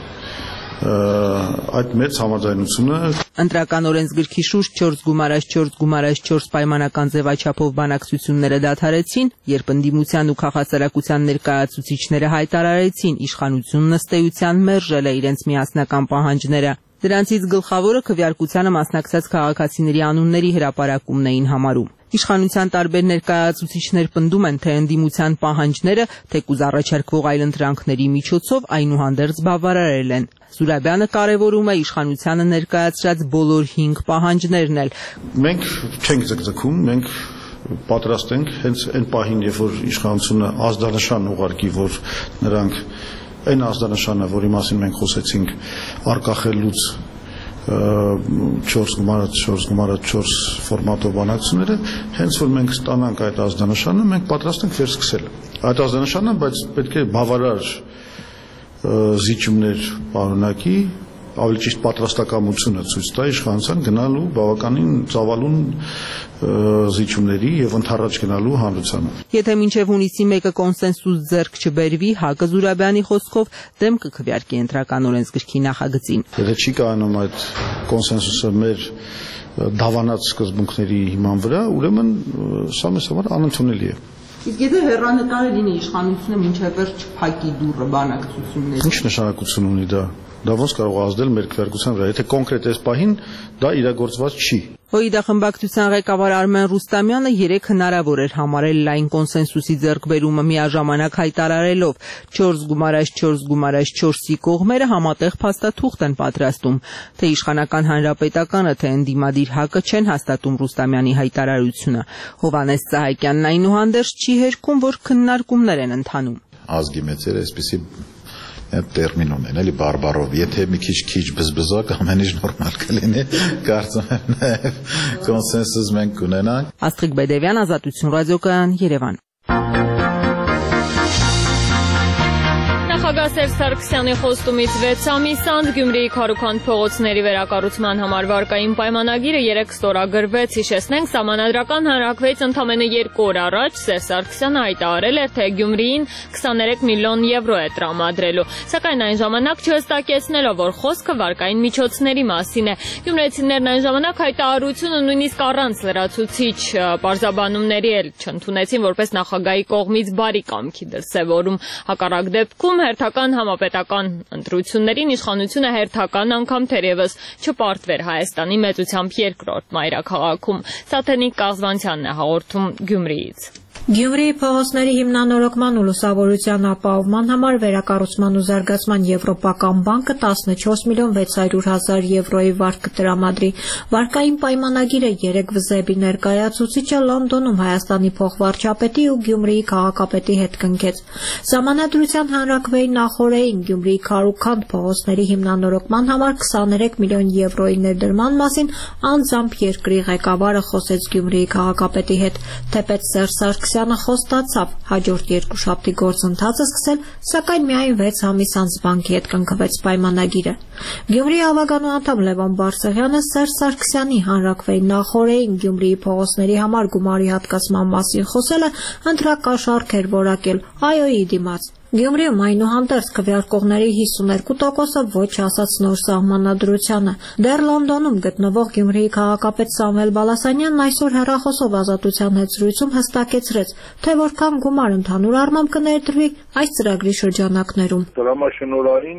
այդ մեծ համաձայնությունը։ Ընտրական օրենսգրքի շուրջ 4+4+4 պայմանական ձևաչափով բանակցությունները դադարեցին, երբ ընդդիմության ու քաղաքասարակության ներկայացուցիչները հայտարարեցին, իշխանությունն ըստ էության մերժել է իրենց միասնական պահանջները։ Դրանցից գլխավորը քվեարկությանը մասնակցած քաղաքացիների անունների հրապարակումն էին համարում։ Իշխանության տարբեր ներկայացուցիչներ պնդում են, թե ընդդիմության պահանջները, թեկուզ առաջարկվող այլընտրանքների միջոցով այնուհանդերձ բավարարել են։ Զուրաբյանը կարևորում է իշխանությանը ներկայացրած բոլոր 5 պահանջներն էլ։ Մենք չենք ձգձգում, մենք պատրաստ ենք հենց այն պահին, երբ որ իշխանությունը ազդանշան ուղարկի, որ նրանք այն ազդանշանը, որի մասին մենք խոսեցինք, արկախելուց 4x4 ֆորմատով բանակցությունները, հենց որ մենք ստանանք այդ ազդանշանը, մենք պատրաստ ենք վերսկսել։ Այդ ազդանշանը, բայց պետք է բավարար զիջումներ պարունակի, ավելի ճիշտ պատրաստակամությունը ցույց տա իշխանության գնալու բավականին ծավալուն զիջումների եւ ընդառաջ գնալու հանրությանը։ Եթե մինչև հունիսի 1-ը կոնսենսուս ձեռք չբերվի, Հակը Զուրաբյանի խոսքով դեմ կքվեարկի ընտրական օրենսգրքի նախագծին։ Եթե չի կայանում այդ կոնսենսուսը մեր դավանած սկզբունքների հիման վրա, ուրեմն սա մեզ համար անընդունելի է։ Իսկ եթե հեռանկարը լինի իշխանությունը մինչև վերջ փակի դուռը բանակցությունների։ Ինչ նշանակություն ունի դա։ Դա ոնց կարող է ազդել մեր քվեարկության վրա, եթե կոնկրետ այս պահին դա իրագործված չի։ ՀՅԴ խմբակցության ղեկավար Արմեն Ռուստամյանը երեկ հնարավոր էր համարել լայն կոնսենսուսի ձեռքբերումը միաժամանակ հայտարարելով 4x4x4-ի կողմերը համատեղ փաստաթուղթ են պատրաստում, թե իշխանական հանրապետականը, թե ընդդիմադիր Հակը չեն հաստատում Ռուստամյանի հայտարարությունը։ Հովհաննես Սահակյանն այնուհանդերձ չի հերքում, որ քննարկումներ են ընթանում։ Ազգի մեծերը այսպեսի տերմին ունեն, էլի բարբարով, եթե մի քիչ բզբզակ ամեն ինչ նորմալ կլինի, կարծում եմ նաև կոնսենսուս մենք կունենանք։ Աստղիկ Բեդևյան, Ազատություն ռադիոկայան, Երևան։ Նախագահ Սերժ Սարգսյանի խոստումից 6 ամիս անց Գյումրիի Քարուքանդ փողոցների վերակառուցման համար վարկային պայմանագիրը երեկ ստորագրվեց։ Հիշեցնենք, սահմանադրական հանրակրվեից ընդամենը 2 օր առաջ Սերժ Սարգսյանը հայտարարել էր, թե Գյումրիին 23 միլիոն եվրո է տրամադրելու, սակայն այն ժամանակ չհստակեցնելով, որ խոսքը վարկային միջոցների մասին է։ Գյումրեցիներն այն ժամանակ հայտարարությունը նույնիսկ առանց լրացուցիչ պարզաբանումների էլ չընդունեցին, որպես նախագահի կողմից բարի կամքի դրսևորում։ Հակառակ դեպքում հերթական համապետական ընտրություններին իշխանությունը հերթական անգամ թերևս չպարտվեր Հայաստանի մեծությամբ երկրորդ մայրաքաղաքում։ Սաթենիկ Կաղզվանցյանն է հաղորդում Գյումրիից։ Գյումրիի փողոցների հիմնանորոգման ու լուսավորության ապահովման համար վերակառուցման ու զարգացման Եվրոպական բանկը 14 միլիոն 600 հազար եվրոյի վարկ կտրամադրի։ Վարկային պայմանագիրը երեկ վզեբի ներկայացուցիչը Լոնդոնում Հայաստանի փոխվարչապետի ու Գյումրիի քաղաքապետի հետ կնքեց։ Սահմանադրության հանրակրվեի նախօրեին Գյումրիի Քարուքանդ փողոցների հիմնանորոգման համար 23 միլիոն եվրոյի ներդրման մասին անձամբ երկրի ղեկավարը խոսեց Գյումրիի քաղաքապետի հետ, թեպետ Սերժ Սարգսյանը խոստացավ հաջորդ երկուշաբթի գործընթացը սկսել, սակայն միայն 6 ամիս անց բանկի հետ կնքվեց պայմանագիրը։ Գյումրիի ավագանու անդամ Լևոն Բարսեղյանը Սերժ Սարգսյանի հանրակրվեի նախօրեին Գյումրիի փողոցների համար գումարի հատկացման մասին խոսելը ընտրակաշառք էր որակել ԱՅՈ-ի դիմաց։ Գյումրիում այնուհանդերձ քվեարկողների 52%-ը ոչ ասաց նոր սահմանադրությանը։ Դեռ Լոնդոնում գտնվող Գյումրիի քաղաքապետ Սամվել Բալասանյանն այսօր հեռախոսով Ազատության հետ զրույցում հստակեցրեց, թե որքան գումար ընդհանուր առմամբ կներդրվի այս ծրագրի շրջանակներում։ Տրամաշնորհային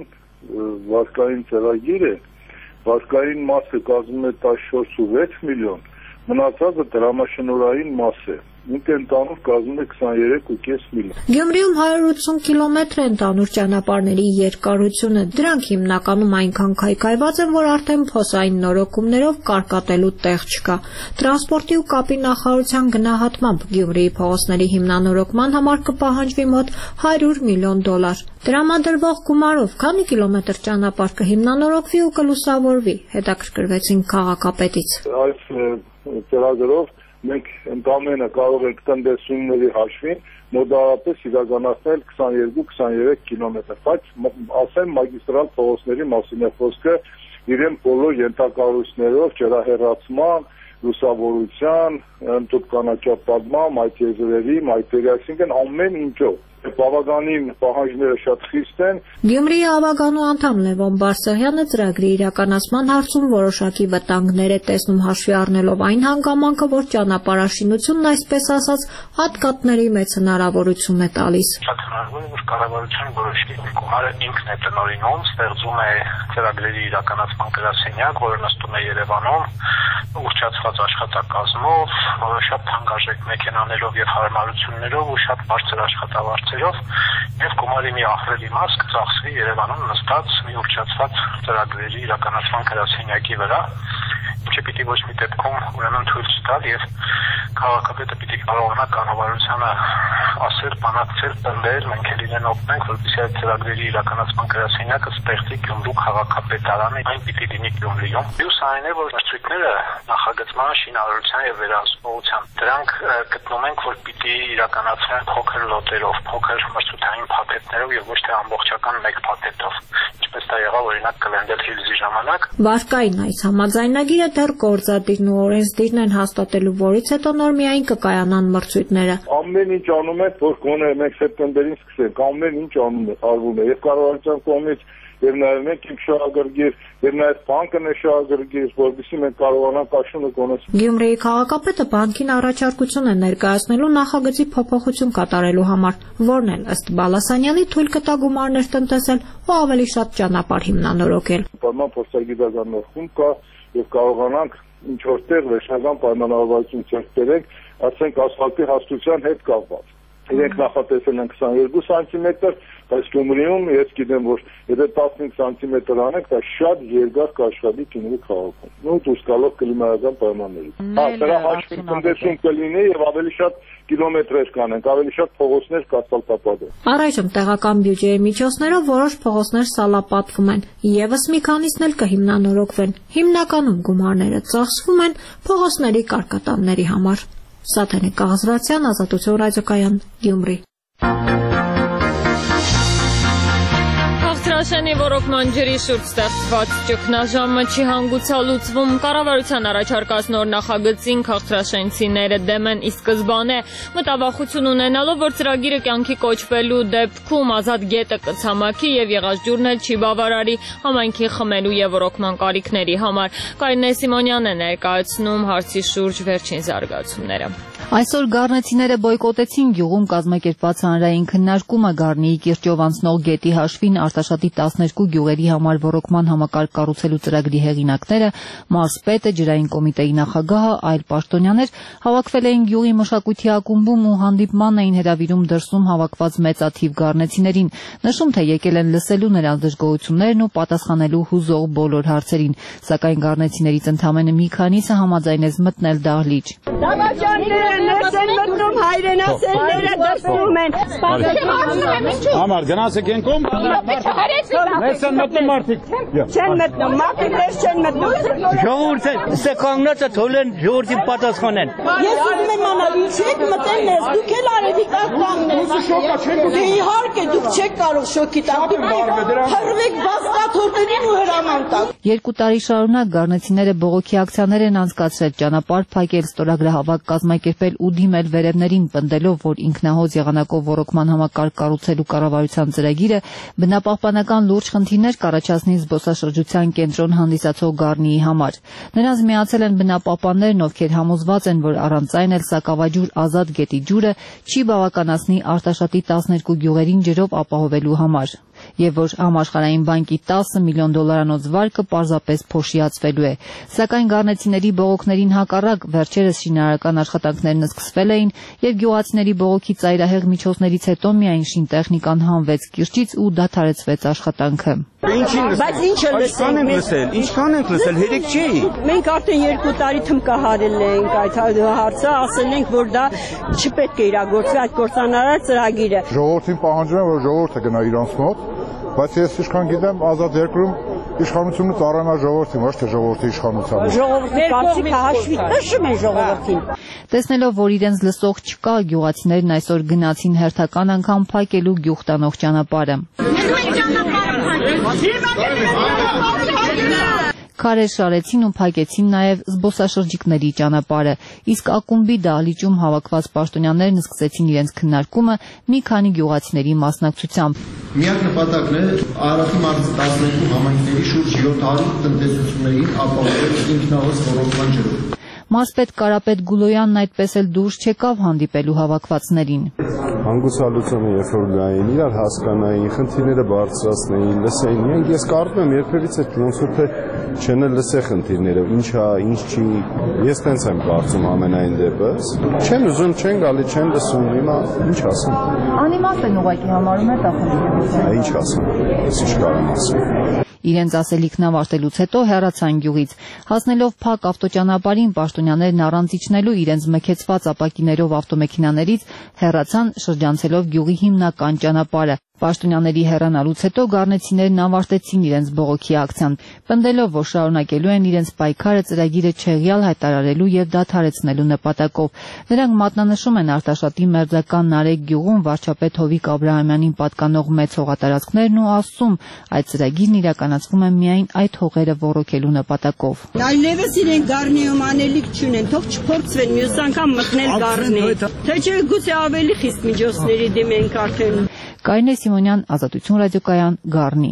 վարկային ծրագիրը վարկային մասը կազմում է 14.6 միլիոն, մնացածը տրամաշնորհային մաս է։ Ինտենտանուր կազմում է 23.5 միլիոն։ Գյումրիում 180 կիլոմետր է ընդհանուր ճանապարհների երկարությունը։ Դրանք հիմնականում այնքան քայքայված են, որ արդեն փոսային նորոգումներով կարկատելու տեղ չկա։ Տրանսպորտի ու կապի նախարարության գնահատմամբ Գյումրիի փողոցների հիմնանորոգման համար կպահանջվի մոտ $100 միլիոն։ Տրամադրվող գումարով քանի կիլոմետր ճանապարհ կհիմնանորոգվի ու կլուսավորվի, հետաքրքրվեցին քաղաքապետից։ Այս ծրագրով մենք ընդամենը կարող ենք տնտեսությունների հաշվին մոտավորապես իրականացնել 22-23 կիլոմետր, բայց ասեմ մագիստրալ փողոցների մասին է խոսքը, իրեն բոլոր ենթակառույցներով, ջրահեռացման, լուսավորության, ընդհանրապես մայթեզրերի, այսինքն ամեն ինչով։ Բավականին պահանջները շատ խիստ են։ Գյումրիի ավագանու անդամ Լևոն Բարսեղյանը ծրագրի իրականացման հարցում որոշակի վտանգներ է տեսնում հաշվի առնելով այն հանգամանքը, որ ճանապարհաշինությունն այսպես ասած հատկատների մեծ հնարավորություն է տալիս։ Շատ հնարավոր է, որ կառավարության որոշակի գումարը ինքն է տնօրինում, ստեղծում է ծրագրերի իրականացման գրասենյակ, որը նստում է Երևանում, ուռճացված աշխատակազմով, շատ թանկարժեք մեքենաներով եւ հարմարություններով ու շատ բարձր աշխատավարձերով եւ գումարի մի ահռելի մաս կծախսվի Երևանում նստած մի ուռճացված ծրագրերի իրականացման գրասենյակի վրա, ինչը պիտի ոչ մի դեպքում ուրեմն թույլ չտալ եւ քաղաքապետը պիտի կարողանա կառավարությանը ասել, բանակցել, տվել, մենք ելին օգնենք, որպեսզի այդ ծրագրերի իրականացման գրասենյակը ստեղծի Գյումրու քաղաքապետարանը, այն պիտի լինի Գյումրիում։ Մյուս այն է, որ մրցույթները նախագծման, շինարարության եւ վերահսկողության դրանք գտնում ենք, որ պիտի իրականացվեն փոքր լոտերով, փոքր մրցութային փաթեթներով եւ ոչ թե ամբողջական մեկ փաթեթով, ինչպես դա եղավ օրինակ Glendale Hills-ի ժամանակ։ Վարկային այս համաձայնագիրը դեռ գործադիրն ու օրենսդիրն են հաստատելու, որից հետո նոր միայն կկայանան մրցույթները։ Ամեն ինչ անում է, որ գոնե մենք սեպտեմբերին սկսենք, ամեն ինչ արվում է, եւ կառավարության կողմից եւ նաեւ մենք իմ շահագրգիռ եւ նաեւ բանկը շահագրգիռ, որովհետեւ մենք կարողանանք աշունը կոնեցնել։ Գյումրիի քաղաքապետը բանկին առաջարկություն է ներկայացնելու նախագծի փոփոխություն կատարելու համար, որն էլ ըստ Բալասանյանի թույլ կտա գումարներ տնտեսել ու ավելի շատ ճանապարհ հիմնանորոգել։ Պայման փորձագիտական խումբ կա եւ կարողանանք ինչ որտեղ վերջնական պայմանավորվածություն ցույց տերենք, ասենք ասֆալտի հաստության հետ կապված։ Իրենք նախատեսել են 22 սանտիմետր, բայց Գյումրիում ես գիտեմ, որ եթե 15 սանտիմետր անենք, դա շատ երկար կաշխատի Գյումրի քաղաքում։ Նույն դուրս գալով կլիմայական պայմաններից։ Դրա հաշվի տնտեսում կլինի եւ ավելի շատ կիլոմետրեր կանենք, ավելի շատ փողոցներ կասֆալտապատեն։ Առայժմ տեղական բյուջեի միջոցներով որոշ փողոցներ սալապատվում են, եւս մի քանիսն էլ կհիմնանորոգվեն։ Հիմնականում գումարները ծախսվում են փողոցների կարկատանների համար։ Սաթենիկ Կաղազրացյան, Ազատություն ռադիոկայան, Գյումրի։ Քաղցրաշենի ոռոգման ջրի շուրջ ստեղծված ճգնաժամը չի հանգուցալուծվում։ Կառավարության առաջարկած նոր նախագծին քաղցրաշենցիները դեմ են ի սկզբանե, մտավախություն ունենալով, որ ծրագիրը կյանքի կոչվելու դեպքում ազատ գետը կցամաքի եւ եղած ջուրն էլ չի բավարարի համայնքի խմելու եւ ոռոգման կարիքների համար։ Կարինե Սիմոնյանն է ներկայացնում հարցի շուրջ վերջին զարգացումները։ Այսօր գառնեցիները բոյկոտեցին գյուղում կազմակերպված հանրային քննարկումը Գառնիի կիրճով անցնող գետի հաշվին Արտաշատի 12 գյուղերի համար ոռոգման համակարգ կառուցելու ծրագրի հեղինակները, մարզպետը, ջրային կոմիտեի նախագահը, այլ պաշտոնյաներ հավաքվել էին գյուղի մշակույթի ակումբում ու հանդիպման էին հրավիրում դրսում հավաքված մեծաթիվ գառնեցիներին, նշում թե եկել են լսելու նրանց դժգոհություններն ու պատասխանելու հուզող բոլոր հարցերին, սակայն գառնեցիներից ընդամենը մի քանիսը համաձայնեց մտնել դահլիճ։ Ներս են մտնում հայրենասերները դրսում են։ Համար գնացեք ենքում։ Ներս են մտնում մարդիկ։ Չեն մտնում, մարդիկ ներս չեն մտնում։ Ժողովուրդը սեքանգնացը թողել են ժողովրդին պատասխանեն։ Ես ուզում եմ անալ, չեք մտել ներս, դուք էլ արևի տակ կանգնեք։ Դե իհարկե դուք չեք կարող շոկի տակ հրվեք բազկաթոռներին ու հրաման տակ։ 2 տարի շարունակ գառնեցիները բողոքի ակցիաներ են անցկացրել, ճանապարհ փակել, ստորագրահավաք կազմակերպել ու դիմել վերևներին, պնդելով, որ ինքնահոծ եղանակով ոռոգման համակարգ կառուցելու կառավարության ծրագիրը բնապահպանական լուրջ խնդիրներ կառաջացնի զբոսաշրջության կենտրոն հանդիսացող Գառնիի համար։ Նրանց միացել են բնապահպաններն, ովքեր համոզված են, որ առանց այն էլ Սակավաջուր ազատ գետի ջուրը չի բավականացնի Արտաշատի 12 գյուղերին ջրով ապահովելու համար, եւ որ Համաշխարհային բանկի $10 միլիոն վարկը պարզապես փոշիացվելու է։ Սակայն գառնեցիների բողոքներին հակառակ վերջերս շինարարական աշխատանքներն սկսվել էին եւ գյուղացիների բողոքի ծայրահեղ միջոցներից հետո միայն շինտեխնիկան հանվեց կիրճից ու դադարեցվեց աշխատանքը։ Բայց ինչը լսել, ինչքան ենք լսել, հերիք չի։ Մենք արդեն 2 տարի թմկահարել ենք այդ հարցը, ասել ենք, որ դա չպետք է իրագործվի այդ կործանարար ծրագիրը։ Ժողովրդին պահանջում են, որ ժողովուրդը գնա իրանց մոտ, բայց ես ինչքան գիտեմ, ազատ երկրում իշխանությունը ծառայում է ժողովրդին, ոչ թե ժողովրդի իշխանությանը։ Ժողովրդի կարծիքը հաշվի տշում են ժողովրդին։ Տեսնելով, որ իրենց լսող չկա, գյուղացիներն այսօր գնացին հերթական անգամ փակելու գյուղ տանող ճանապարհը։ Քարեր շարեցին ու փակեցին նաև զբոսաշրջիկների ճանապարհը, իսկ ակումբի դահլիճում հավաքված պաշտոնյաներն սկսեցին իրենց քննարկումը մի քանի գյուղացիների մասնակցությամբ։ Միակ նպատակն է Արարատի մարզի 12 համայնքների շուրջ 700 տնտեսություններին ապահովել ինքնահոս ոռոգման ջրով։ Մարզպետ Կարապետ Գուլոյանն այդպես էլ դուրս չեկավ հանդիպելու հավաքվածներին։ Հանգուցալուծումը երբ որ գային, իրար հասկանային, խնդիրները բարձրացնեին, լսեին։ Ես կարծում եմ երբևից այդ ոնց որ թե չեն լսե խնդիրները, ինչ է, ինչ չի։ Ես տենց եմ կարծում ամենայն դեպս։ Չեն ուզում, չեն գալի, չեն լսում, հիմա ինչ ասեմ։ Անիմաստ են ուղղակի համարում է դա խնդիրը։ Ինչ ասեմ, ինչ կարամ ասեմ։ Իրենց ասելիքն ավարտելուց հետո հեռացան գյուղից։ Հասնելով փակ ավտոճանապարհին պաշտոնյաներն առանց իջնելու իրենց մքեցված ապակիներով ավտոմեքենաներից հեռացան շրջանցելով գյուղի հիմնական ճանապարհը։ Պաշտոնյաների հեռանալուց հետո գառնեցիներն ավարտեցին իրենց բողոքի ակցիան, պնդելով, որ շարունակելու են իրենց պայքարը ծրագիրը չեղյալ հայտարարելու եւ դադարեցնելու նպատակով։ Նրանք մատնանշում են Արտաշատի մերձական Նարեկ գյուղում վարչապետ Հովիկ Աբրահամյանին պատկանող մեծ հողատարածքներն ու ասում, այդ ծրագիրն իրականացվում է միայն այդ հողերը ոռոգելու նպատակով։ Այլևս իրեն գառնիում անելիք չունեն, թող չփորձվեն մյուս անգամ մտնել գառնի։ Թե չէ գուցե ավելի խիստ միջոցների դիմենք արդեն։ Կարինե Սիմոնյան, Ազատություն ռադիոկայան, Գառնի։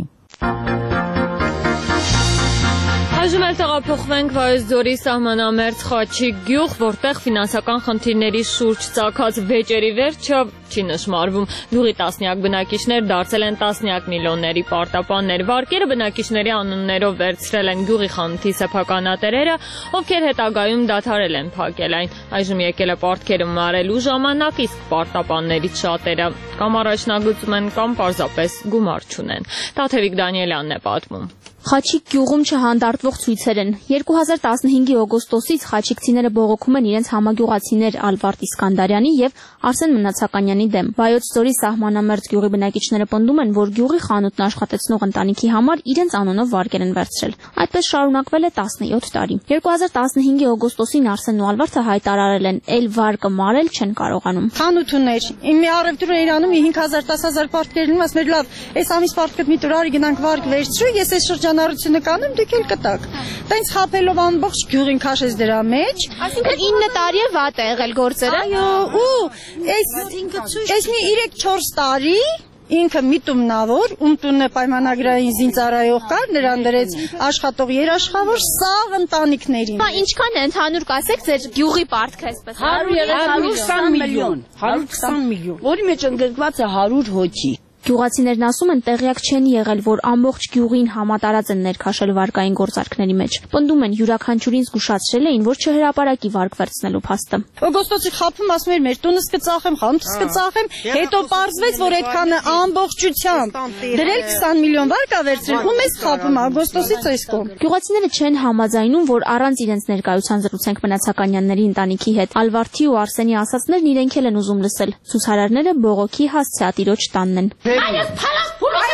Այժմ էլ տեղափոխվենք Վայոց ձորի սահմանամերձ Խաչիկ գյուղ, որտեղ ֆինանսական խնդիրների շուրջ ծագած վեճերի վերջը չի նշմարվում։ Գյուղի տասնյակ բնակիչներ դարձել են տասնյակ միլիոնների պարտապաններ։ Վարկերը բնակիչների անուններով վերցրել են գյուղի խանութի սեփականատերերը, ովքեր հետագայում դադարել են փակել այն։ Այժմ եկել է պարտքերը մարելու ժամանակ, իսկ պարտապաններից շատերը կամ առաջնագծում են, կամ պարզապես գումար չունեն։ Տաթևիկ Դանիելյանն է պատմում։ Խաչիկ գյուղում չհանդարտվող ցույցեր են։ 2015-ի օգոստոսից խաչիկցիները բողոքում են իրենց համագյուղացիներ Ալվարդ Իսկանդարյանի եւ Արսեն Մնացականյանի դեմ։ Վայոց ձորի սահմանամերձ գյուղի բնակիչները պնդում են, որ գյուղի խանութն աշխատեցնող ընտանիքի համար իրենց անունով վարկեր են վերցրել։ Այդպես շարունակվել է 17 տարի։ 2015-ի օգոստոսին Արսենն ու Ալվարդը հայտարարել են, «Էլ վարկը մարել չեն կարողանում»։ Խանութ ուներ։ Իմ առևտուրը իրանում 5000-10000 պարտքեր լինում, ասում էր լավ, այս ամիս պարտքդ մի տուր արի գնանք վարկ վերցրու, ես այս շրջանառությունը կանեմ, դուք էլ կտակ։ Տենց խափելով ամբողջ գյուղին քաշեց դրա մեջ։ Այսինքն 9 տարի է վատ է եղել գործերը։ Այո, ու այս մի 3-4 տարի ինքը միտումնավոր, ում տունը պայմանագրային զինծառայող կար, նրան դրեց աշխատող երաշխավոր սաղ ընտանիքներին։ Բա ինչքան է ընդհանուր կասեք ձեր գյուղի պարտքը այսպես։ 120 միլիոն, 120 միլիոն, որի մեջ ընդգրկված է 100 հոգի։ Գյուղացիներն ասում են տեղյակ չեն եղել, որ ամբողջ գյուղին համատարած են ներքաշել վարկային գործարքների մեջ։ Պնդում են յուրաքանչյուրին զգուշացրել էին, որ չհրապարակի վարկ վերցնելու փաստը։ Օգոստոսի խափում ասում էր մեր տունս կծախեմ, խանութս կծախեմ, հետո պարզվեց, որ այդքանը ամբողջությամբ դրել 20 միլիոն վարկ ա վերցրել ու մեզ խափում օգոստոսից այս կողմ։ Գյուղացիները չեն համաձայնում, որ առանց իրենց ներկայության զրուցենք Մնացականյանների ընտանիքի հետ։ Ալվարդի ու Արսենի ասածներն իրենք էլ են ուզում լսել։ Ցուցարարները բողոքի հասցեատիրոջ տանն են։ Այո, փալած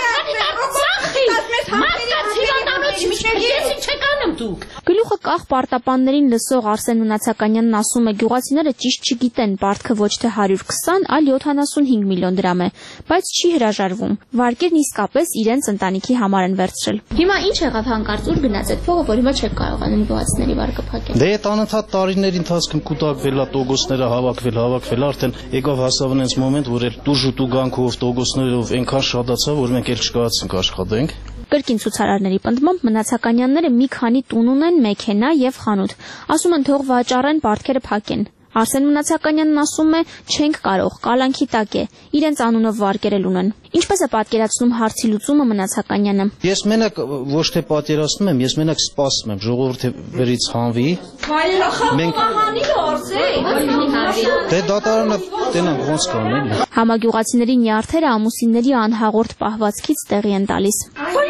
Գլուխը կախ պարտապաններին լսող Արսեն Մնացականյանն ասում է, գյուղացիները ճիշտ չգիտեն, պարտքը ոչ թե 120, այլ 75 միլիոն դրամ է, բայց չի հրաժարվում։ Վարկերն իսկապես իրենց ընտանիքի համար են վերցրել։ Հիմա ինչ եղավ հանկարծ ուր գնաց այդ փողը, որ հիմա չեք կարողանում գյուղացիների վարկը փակել։ Դե այդ անընդհատ տարիների ընթացքում կուտակվել է, տոգոսները հավաքվել, արդեն եկավ հասավ այնց մոմենտ, որ էլ դուժուտ ու գանքով տոգոսներով այնքան շատացավ, որ մենք էլ չկարողացանք աշխատենք։ Կրկին ցուցարարների պնդմամբ Մնացականյանները մի քանի տուն ունեն, մեքենա եւ խանութ։ Ասում են թող վաճառեն, պարտքերը փակեն։ Արսեն Մնացականյանն ասում է, չենք կարող, կալանքի տակ է, իրենց անունով վարկերել ունեն։ Ինչպես է պատկերացնում հարցի լուծումը Մնացականյանը։ Ես մենակ ոչ թե պատկերացնում եմ, ես մենակ սպասում եմ ժողովրդի վերից հանվի։ Մենք Դե դատարանը տենանք ոնց կանեն։ Համագյուղացիների նյարդերը ամուսինների անհաղորդ պահվածքից տեղի են տալիս։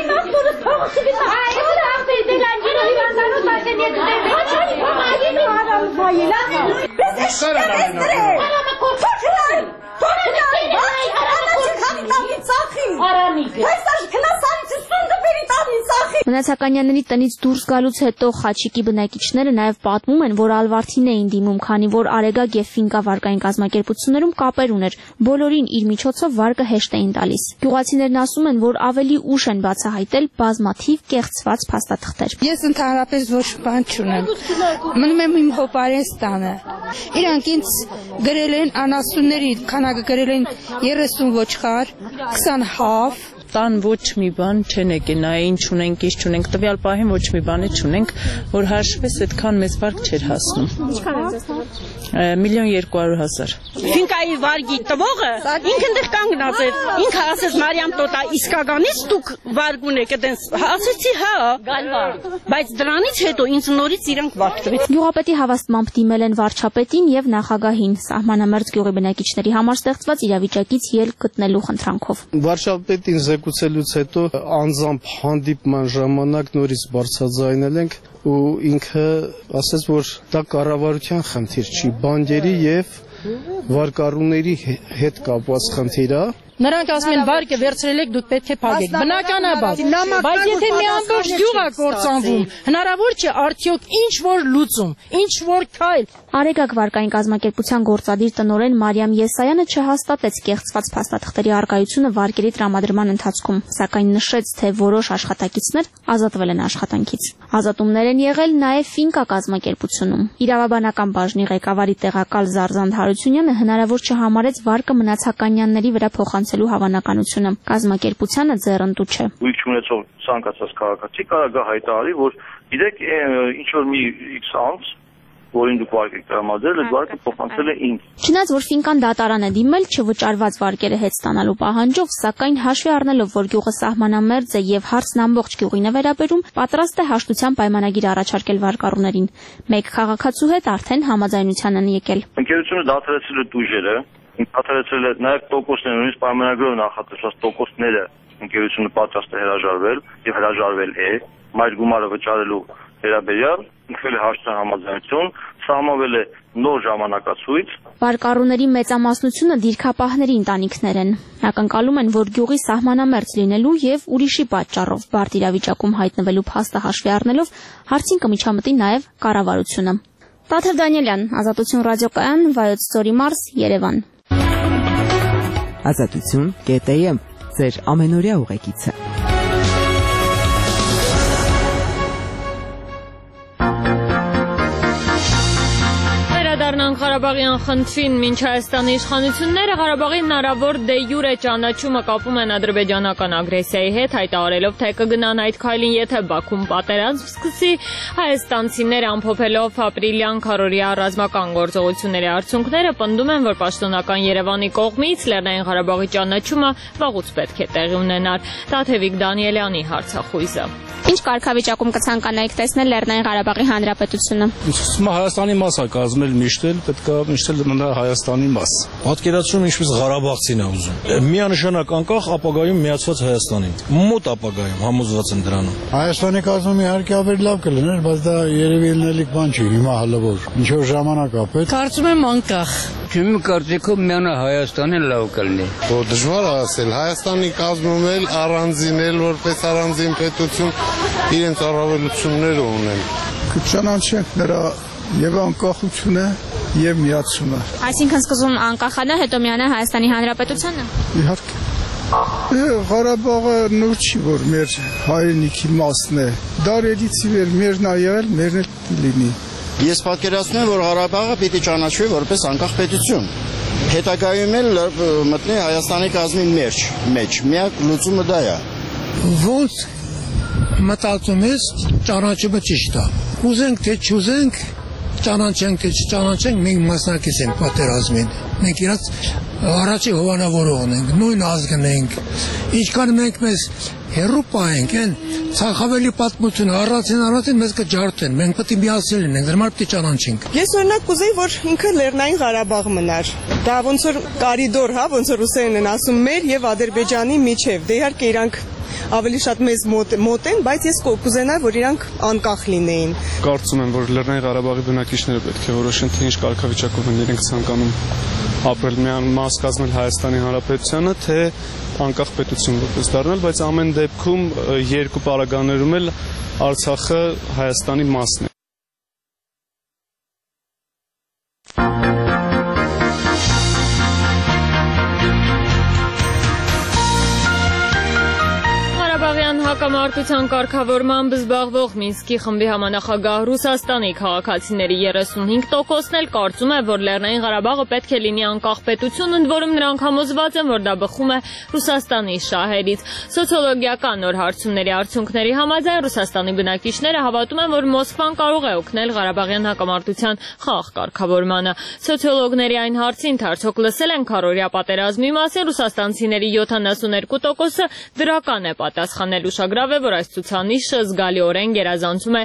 Մնացականյանների տնից դուրս գալուց հետո Խաչիկի բնակիչները նաև պատմում են, որ Ալվարդին էին դիմում, քանի որ Արեգակ եւ Ֆինկա վարկային կազմակերպություններում կապեր ուներ, բոլորին իր միջոցով վարկը հեշտ էին տալիս։ Գյուղացիներն ասում են, որ ավելի ուշ են բացահայտել բազմաթիվ կեղծված փաստաթղթեր։ Ես ընդհանրապես ոչ բան չունեմ։ Մնում եմ իմ հոպարես տանը։ Իրանք ինձ գրել են անասունների քանակը գրել են 30 ոչխար, 20 հավ, տան ոչ մի բան չեն եկել, նայ ինչ ունենք, ինչ չունենք, տվյալ պահին ոչ մի բան չունենք, որ հաշվես այդքան մեծ վարկ չէր հասնում։ Ինչքան է ձեզ տվել։ 1,200,000։ Ֆինկայի վարգի տվողը ինքն դեռ կանգնած էր։ Ինքը ասեց Մարիամ տոտա իսկականից դուք վարգ ունեք, այդպես ասեցի հա, բայց դրանից հետո ինձ նորից իրանք վարգ տվեց։ Գյուղապետի հավաստմամբ դիմել են վարչապետին եւ նախագահին սահմանամերձ գյուղի բնակիչների համար ստեղծված իրավիճակից ելք գտնելու խնդրանքով։ Վարչապետին զեկուցելուց հետո անձամբ հանդիպման ժամանակ նորից բարձրաձայնել ենք ու ինքը ասաց, որ դա կառավարության խնդիր չի, բանկերի եւ վարկառուների հետ կապված խնդիր է։ Նրանք ասում են վարկը վերցրել եք, դուք պետք է փակեք։ Բնականաբար, բայց եթե մի ամբողջ գյուղ է կործանվում, հնարավոր չէ արդյոք ինչ որ լուծում, ինչ որ քայլ։ Արեգակ վարկային կազմակերպության գործադիր տնօրեն Մարիամ Եսայանը չհաստատեց կեղծված փաստաթղթերի առկայությունը վարկերի տրամադրման ընթացքում, սակայն նշեց, թե որոշ աշխատակիցներ ազատվել են աշխատանքից։ Ազատումներ են եղել նաև Ֆինկա կազմակերպությունում։ Իրավաբանական բաժնի ղեկավարի տեղակալ Զարզանդ Հարությունյանը հնարավոր չհամարեց վարկը մնացականյանների վրա փոխանցելու հավանականությունը։ Կազմակերպությանը ձեռնտու չէ։ Ույք չունեցող ցանկացած քաղաքացի կարող է հայտարարի, որ գիտեք, ինչ որ մի X անց որին դուք վարկ եք տրամադրել, այդ վարկը փոխանցել է ինձ։ Չնայած որ Ֆինկան դատարան է դիմել չվճարված վարկերը հետ ստանալու պահանջով, սակայն հաշվի առնելով, որ գյուղը սահմանամերձ է եւ հարցն ամբողջ գյուղին է վերաբերում, պատրաստ է հաշտության պայմանագիր առաջարկել վարկառուներին։ Մեկ քաղաքացու հետ արդեն համաձայնության են եկել։ Ընկերությունը դադարեցրել է դուժերը, դադարեցրել է նաեւ տոկոսները, նույնիսկ պայմանագրով նախատեսված տոկոսները ընկերությունը պատրաստ է հրաժարվել եւ հրաժարվել է մայր գումարը վճարելու վերաբերյալ ինքվել է հաշտության համաձայնություն, սահմանվել է նոր ժամանակացույց։ Վարկառուների մեծամասնությունը դիրքապահների ընտանիքներ են։ Ակնկալում են, որ գյուղի սահմանամերձ լինելու եւ ուրիշի պատճառով բարդ իրավիճակում հայտնվելու փաստը հաշվի առնելով հարցին կմիջամտի նաեւ կառավարությունը։ Տաթև Դանիելյան, Ազատություն ռադիոկայան, Վայոց ձորի մարզ, Երևան։ Ազատություն.am ձեր ամենօրյա ուղեկիցը։ Ղարաբաղյան խնդրին մինչ Հայաստանի իշխանությունները Ղարաբաղի հնարավոր դե յուրե ճանաչումը կապում են ադրբեջանական ագրեսիայի հետ, հայտարարելով, թե կգնան այդ քայլին, եթե Բաքուն պատերազմ սկսի, հայաստանցիները ամփոփելով ապրիլյան քարորիա ռազմական գործողությունների արդյունքները պնդում են, որ պաշտոնական Երևանի կողմից Լեռնային Ղարաբաղի ճանաչումը վաղուց պետք է տեղի ունենար։ Տաթևիկ Դանիելյանի հարցախույզը։ Ինչ կարգավիճակում կցանկանայիք տեսնել Լեռնային Ղարաբաղի Հանրապետությունը։ Իսկ Հայաստանի մաս է կազմել միշտ պետք է միշտ մնա Հայաստանի մաս։ Պատկերացնում ինչպես Ղարաբաղցին է ուզում։ Միանշանակ անկախ ապագայում միացված Հայաստանին։ Մոտ ապագայում համոզված եմ դրանում։ Հայաստանի կազմում իհարկե ավելի լավ կլիներ, բայց դա երևի ելնելիք բան չի, հիմա հլավոր։ Ինչ որ ժամանակ է պետք։ Կարծում եմ անկախ։ Իմ կարծիքով միանա Հայաստանը լավ կլինի։ Որ դժվար է ասել, Հայաստանի կազմում էլ առանձին էլ որպես առանձին պետություն իրենց առավելությունները ունեն։ Կճանաչենք նրա եւ անկախությունը եւ միացումը։ Այսինքն սկզբում անկախանա, հետո միանա Հայաստանի Հանրապետությանը։ Իհարկե։ Ղարաբաղը նոր չի, որ մեր հայրենիքի մասն է։ Դարերից ի վեր մերն ա եղել, մերն էլ լինի։ Ես պատկերացնում եմ, որ Ղարաբաղը պիտի ճանաչվի որպես անկախ պետություն։ Հետագայում էլ մտնի Հայաստանի կազմի մեջ։ Միակ լուծումը դա է։ Ոնց մտածում ես, ճանաչումը ճիշտ է։ Ուզենք թե չուզենք, ճանաչենք թե չճանաչենք, մենք մասնակից ենք պատերազմին։ Մենք իրաց առաջի հովանավորողն ենք, նույն ազգն ենք։ Ինչքան մենք մեզ հերո պահենք, այն ցախավելի պատմությունը առանցին մեզ կջարդեն։ Մենք պետք է միասին լինենք, դրա պետք է ճանաչենք։ Ես օրինակ կուզեի, որ ինքը Լեռնային Ղարաբաղ մնար։ Դա ոնց որ կարիդոր, հա, ոնց որ ռուսերեն են ասում, մեր եւ Ադրբեջանի միջև։ Դե իհարկե իրանք ավելի շատ մեզ մոտ են, բայց ես կուզենայի, որ իրանք անկախ լինեին։ Կարծում եմ, որ Լեռնային Ղարաբաղի բնակիչները պետք է որոշեն, թե ինչ կարգավիճակով են իրենք ցանկանում ապրել, միան մաս կազմել Հայաստանի Հանրապետությանը, թե անկախ պետություն որպես դառնալ, բայց ամեն դեպքում երկու պարագաներում էլ Արցախը Հայաստանի մասն է։ Հակամարտ հակամարտության կարգավորմամբ զբաղվող Մինսկի խմբի համանախագահ Ռուսաստանի քաղաքացիների 35%-ն էլ կարծում է, որ Լեռնային Ղարաբաղը պետք է լինի անկախ պետություն, ընդ որում նրանք համոզված են, որ դա բխում է Ռուսաստանի շահերից։ Սոցիոլոգիական նոր հարցումների արդյունքների համաձայն Ռուսաստանի բնակիչները հավատում են, որ Մոսկվան կարող է օգնել Ղարաբաղյան հակամարտության խաղաղ կարգավորմանը։ Սոցիոլոգների այն հարցին, թե արդյոք լսել են քառօրյա պատերազմի մասին, ռուսաստանցիների 72%-ը դրական է պատասխանել։ Ուշագրավ է, որ այս ցուցանիշը զգալիորեն գերազանցում է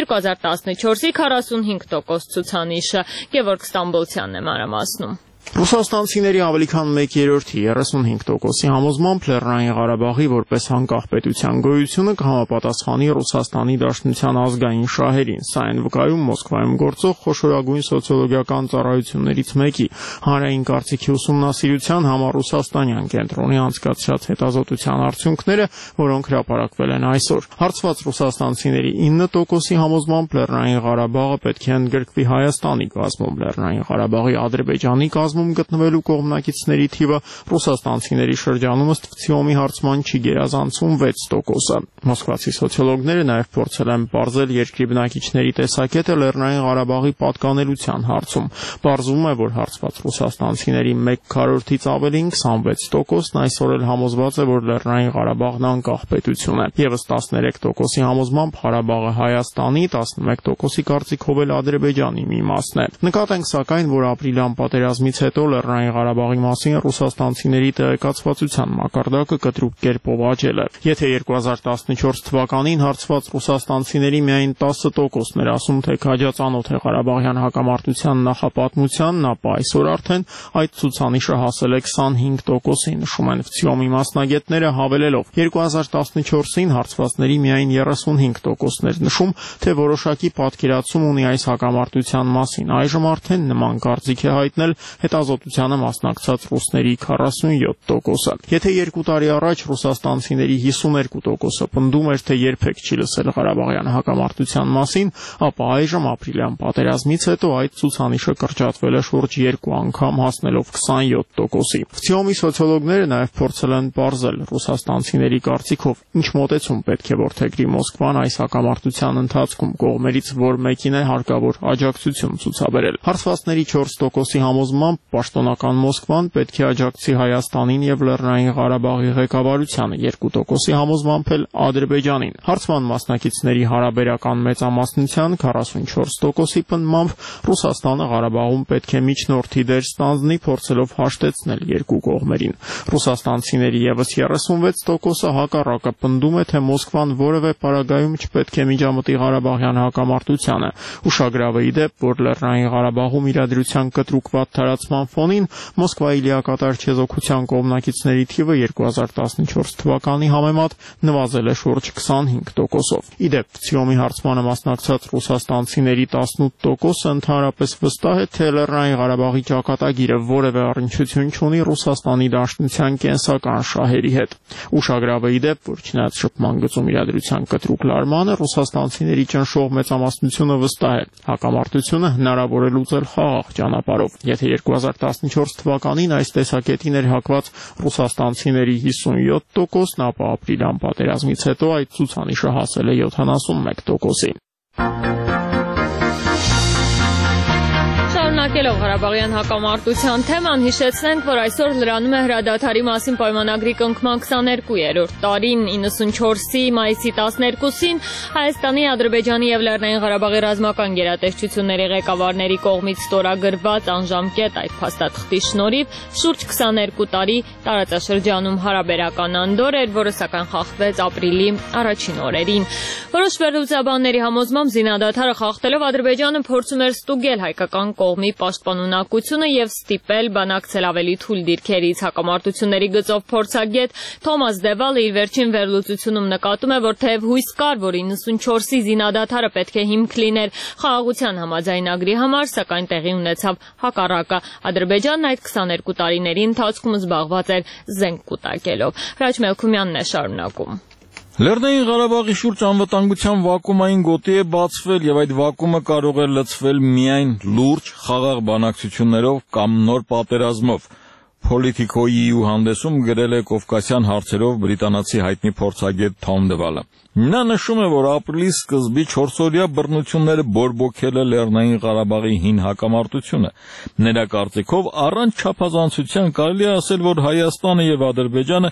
2014-ի 45% ցուցանիշը։ Գևորգ Ստամբոլցյանն է մանրամասնում։ Ռուսաստանցիների ավելի քան 1/3-ի 35%-ի համոզմամբ Լեռնային Ղարաբաղի որպես անկախ պետության գոյությունը կհամապատասխանի Ռուսաստանի Դաշնության ազգային շահերին։ Սա են վկայում Մոսկվայում գործող խոշորագույն սոցիոլոգիական ծառայություններից մեկի հանրային կարծիքի ուսումնասիրության համառուսաստանյան կենտրոնի անցկացրած հետազոտության արդյունքները, որոնք հրապարակվել են այսօր։ Հարցված ռուսաստանցիների 9%-ի համոզմամբ Լեռնային Ղարաբաղը պետք է ընդգրկվի Հայաստանի կազմում։ Լեռնային Ղարաբաղի Ադրբեջանի կազմում գտնվելու կողմնակիցների թիվը ռուսաստանցիների շրջանում ըստ վթիոմի հարցման չի գերազանցում 6%-ը։ Մոսկվացի սոցիոլոգները նաև փորձել են պարզել երկրի բնակիչների տեսակետը Լեռնային Ղարաբաղի պատկանելության հարցում։ Պարզվում է, որ հարցված ռուսաստանցիների 1/4-ից ավելին 26%-ն այսօր էլ համոզված է, որ Լեռնային Ղարաբաղն անկախ պետություն է։ Եվս 13%-ի համոզմամբ Ղարաբաղը Հայաստանի, 11%-ի կարծիքով էլ Ադրբեջանի մի մասն է։ Նկատենք սակայն, որ ապրիլյան պատերազմից հետո Լեռնային Ղարաբաղի մասին ռուսաստանցիների տեղեկացվածության մակարդակը կտրուկ կերպով աճել է։ Եթե 2014 թվականին հարցված ռուսաստանցիների միայն 10%-ն էր ասում, թե քաջածանոթ է Ղարաբաղյան հակամարտության նախապատմությանն, ապա այսօր արդեն այդ ցուցանիշը հասել է 25%-ի, նշում են վթիոմի մասնագետները, հավելելով 2014-ին հարցվածների միայն 35%-ն էր նշում, թե որոշակի պատկերացում ունի այս հակամարտության մասին։ Այժմ արդեն նման կարծիք է հայտնել հետազոտությանը մասնակցած ռուսների 47%-ը։ Եթե 2 տարի առաջ ռուսաստանցիների 52%-ը պնդում էր, թե երբեք չի լսել Ղարաբաղյան հակամարտության մասին, ապա այժմ ապրիլյան պատերազմից հետո այդ ցուցանիշը կրճատվել է շուրջ 2 անգամ, հասնելով 27%-ի։ Վթիոմի սոցիոլոգները նաև փորձել են պարզել ռուսաստանցիների կարծիքով ինչ մոտեցում պետք է որդեգրի Մոսկվան այս հակամարտության ընթացքում, կողմերից որ մեկին է հարկավոր աջակցություն ցուցաբերել։ Հարցվածների 4%-ի համոզմամբ պաշտոնական Մոսկվան պետք է աջակցի Հայաստանին եւ Լեռնային Ղարաբաղի ղեկավարությանը, 2%-ի համոզմամբ էլ Ադրբեջանին։ Հարցման մասնակիցների հարաբերական մեծամասնության 44%-ի պնդմամբ Ռուսաստանը Ղարաբաղում պետք է միջնորդի դեր ստանձնի, փորձելով հաշտեցնել երկու կողմերին։ Ռուսաստանցիների եւս 36%-ը հակառակը պնդում է, թե Մոսկվան որևէ պարագայում չպետք է միջամտի Ղարաբաղյան հակամարտությանը։ Ուշագրավ է ի դեպ, որ Լեռնային Ղարաբաղում իրադրության կտրուկ տարածման ֆոնին Մոսկվայի լիակատար չեզոքության կողմնակիցների թիվը 2014 թվականի համեմատ նվազել է շուրջ 25%-ով։ Ի դեպ, վթիոմի հարցմանը մասնակցած ռուսաստանցիների 18%-ը ընդհանրապես վստահ է, թե Լեռնային Ղարաբաղի ճակատագիրը որևէ առնչություն չունի Ռուսաստանի Դաշնության կենսական շահերի հետ։ Ուշագրավ է ի դեպ, որ չնայած շփման գծում իրադրության կտրուկ լարմանը, ռուսաստանցիների ճնշող մեծամասնությունը վստահ է, հակամարտությունը հնարավոր է լուծել խաղաղ ճանապարհով։ Եթե 2014 թվականին այս տեսակետին էր հակված ռուսաստանցիների 57%-ն, ապա ապրիլյան պատերազմից հետո այդ ցուցանիշը հասել է 71%-ի։ Շարունակելով Ղարաբաղյան հակամարտության թեման, հիշեցնենք, որ այսօր լրանում է հրադադարի մասին պայմանագրի կնքման 22-րդ տարին, 94-ի մայիսի 12-ին Հայաստանի, Ադրբեջանի եւ Լեռնային Ղարաբաղի ռազմական գերատեսչությունների ղեկավարների կողմից ստորագրված անժամկետ այդ փաստաթղթի շնորհիվ շուրջ 22 տարի տարածաշրջանում հարաբերական անդոր էր, որը սակայն խախտվեց ապրիլի առաջին օրերին։ Որոշ վերլուծաբանների համոզմամբ զինադադարը խախտելով Ադրբեջանը փորձում էր ստուգել հայկական կողմի պաշտպանունակությունը եւ ստիպել բանակցել ավելի թույլ դիրքերից։ Հակամարտությունների գծով փորձագետ Թոմաս Դևալը իր վերջին վերլուծությունում նկատում է, որ թեև հույս կար, որ 94-ի զինադադարը պետք է հիմք լիներ խաղաղության համաձայնագրի համար, սակայն տեղի ունեցավ հակառակը։ Ադրբեջանն այդ 22 տարիների ընթացքում զբաղված էր զենք կուտակելով։ Հրաչ Մելքումյանն է շարունակում։ Լեռնային Ղարաբաղի շուրջ անվտանգության վակուումային գոտի է բացվել եւ այդ վակուումը կարող է լցվել միայն լուրջ խաղաղ բանակցություններով կամ նոր պատերազմով։ Politico-ի հանդեսում գրել է կովկասյան հարցերով բրիտանացի հայտնի փորձագետ Թոմ Դվալը։ Նա նշում է, որ ապրիլի սկզբի 4-օրյա բռնությունները բորբոքել է Լեռնային Ղարաբաղի հին հակամարտությունը։ Նրա կարծիքով առանց չափազանցության կարելի է ասել, որ Հայաստանը եւ Ադրբեջանը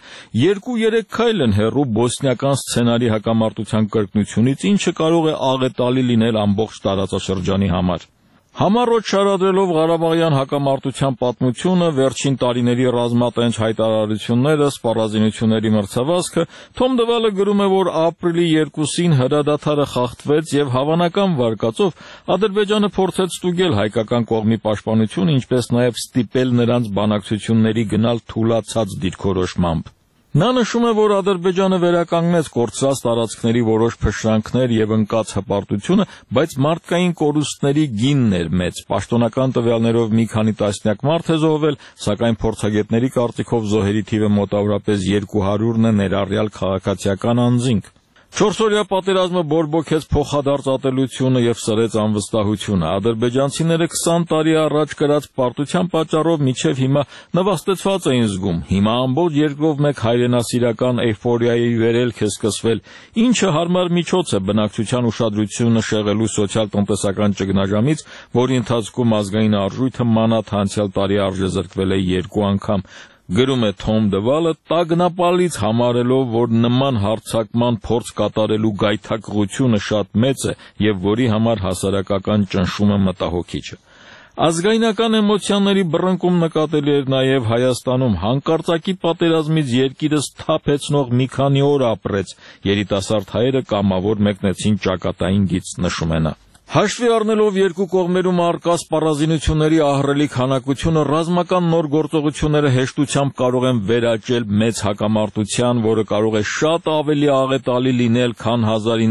2-3 քայլ են հեռու բոսնիական սցենարի հակամարտության կրկնությունից, ինչը կարող է աղետալի լինել ամբողջ տարածաշրջանի համար։ Համառոտ շարադրելով Ղարաբաղյան հակամարտության պատմությունը, վերջին տարիների ռազմատենչ հայտարարությունները, սպառազինությունների մրցավազքը, Թոմ Դվալը գրում է, որ ապրիլի 2-ին հրադադարը խախտվեց եւ հավանական վարկածով Ադրբեջանը փորձեց ստուգել հայկական կողմի պաշտպանությունը, ինչպես նաեւ ստիպել նրանց բանակցությունների գնալ թուլացած դիրքորոշմամբ։ Նա նշում է, որ Ադրբեջանը վերականգնեց կորցրած տարածքների որոշ փշրանքներ եւ ընկած հպարտությունը, բայց մարդկային կորուստների գինն էր մեծ։ Պաշտոնական տվյալներով մի քանի տասնյակ մարդ է զոհվել, սակայն փորձագետների կարծիքով զոհերի թիվը մոտավորապես 200-ն է, ներառյալ քաղաքացիական անձինք։ 4-օրյա պատերազմը բորբոքեց փոխադարձ ատելությունը եւ սրեց անվստահությունը։ Ադրբեջանցիները 20 տարի առաջ կրած պարտության պատճառով մինչեւ հիմա նվաստեցված էին զգում։ Հիմա ամբողջ երկրով մեկ հայրենասիրական էйֆորիայի վերելք է սկսվել, ինչը հարմար միջոց է բնակչության ուշադրությունը շեղելու սոցիալ-տնտեսական ճգնաժամից, որի ընթացքում ազգային արժույթը մանաթ անցյալ տարի արժեզրկվել է 2 անգամ։ Գրում է Թոմ Դվալը, տագնապալից համարելով, որ նման հարձակման փորձ կատարելու գայթակղությունը շատ մեծ է եւ որի համար հասարակական ճնշումը մտահոգիչ է։ Ազգայնական էմոցիաների բռնկում նկատելի էր նաեւ Հայաստանում, հանկարծակի պատերազմից երկիրս թափեցնող մի քանի օր ապրեց, երիտասարդ հայերը կամավոր մեկնեցին ճակատային գիծ, նշում է նա։ Հաշվի առնելով երկու կողմերում առկա սպառազինությունների ահռելի քանակությունը, ռազմական նոր գործողությունները հեշտությամբ կարող են վերաճել մեծ հակամարտության, որը կարող է շատ ավելի աղետալի լինել, քան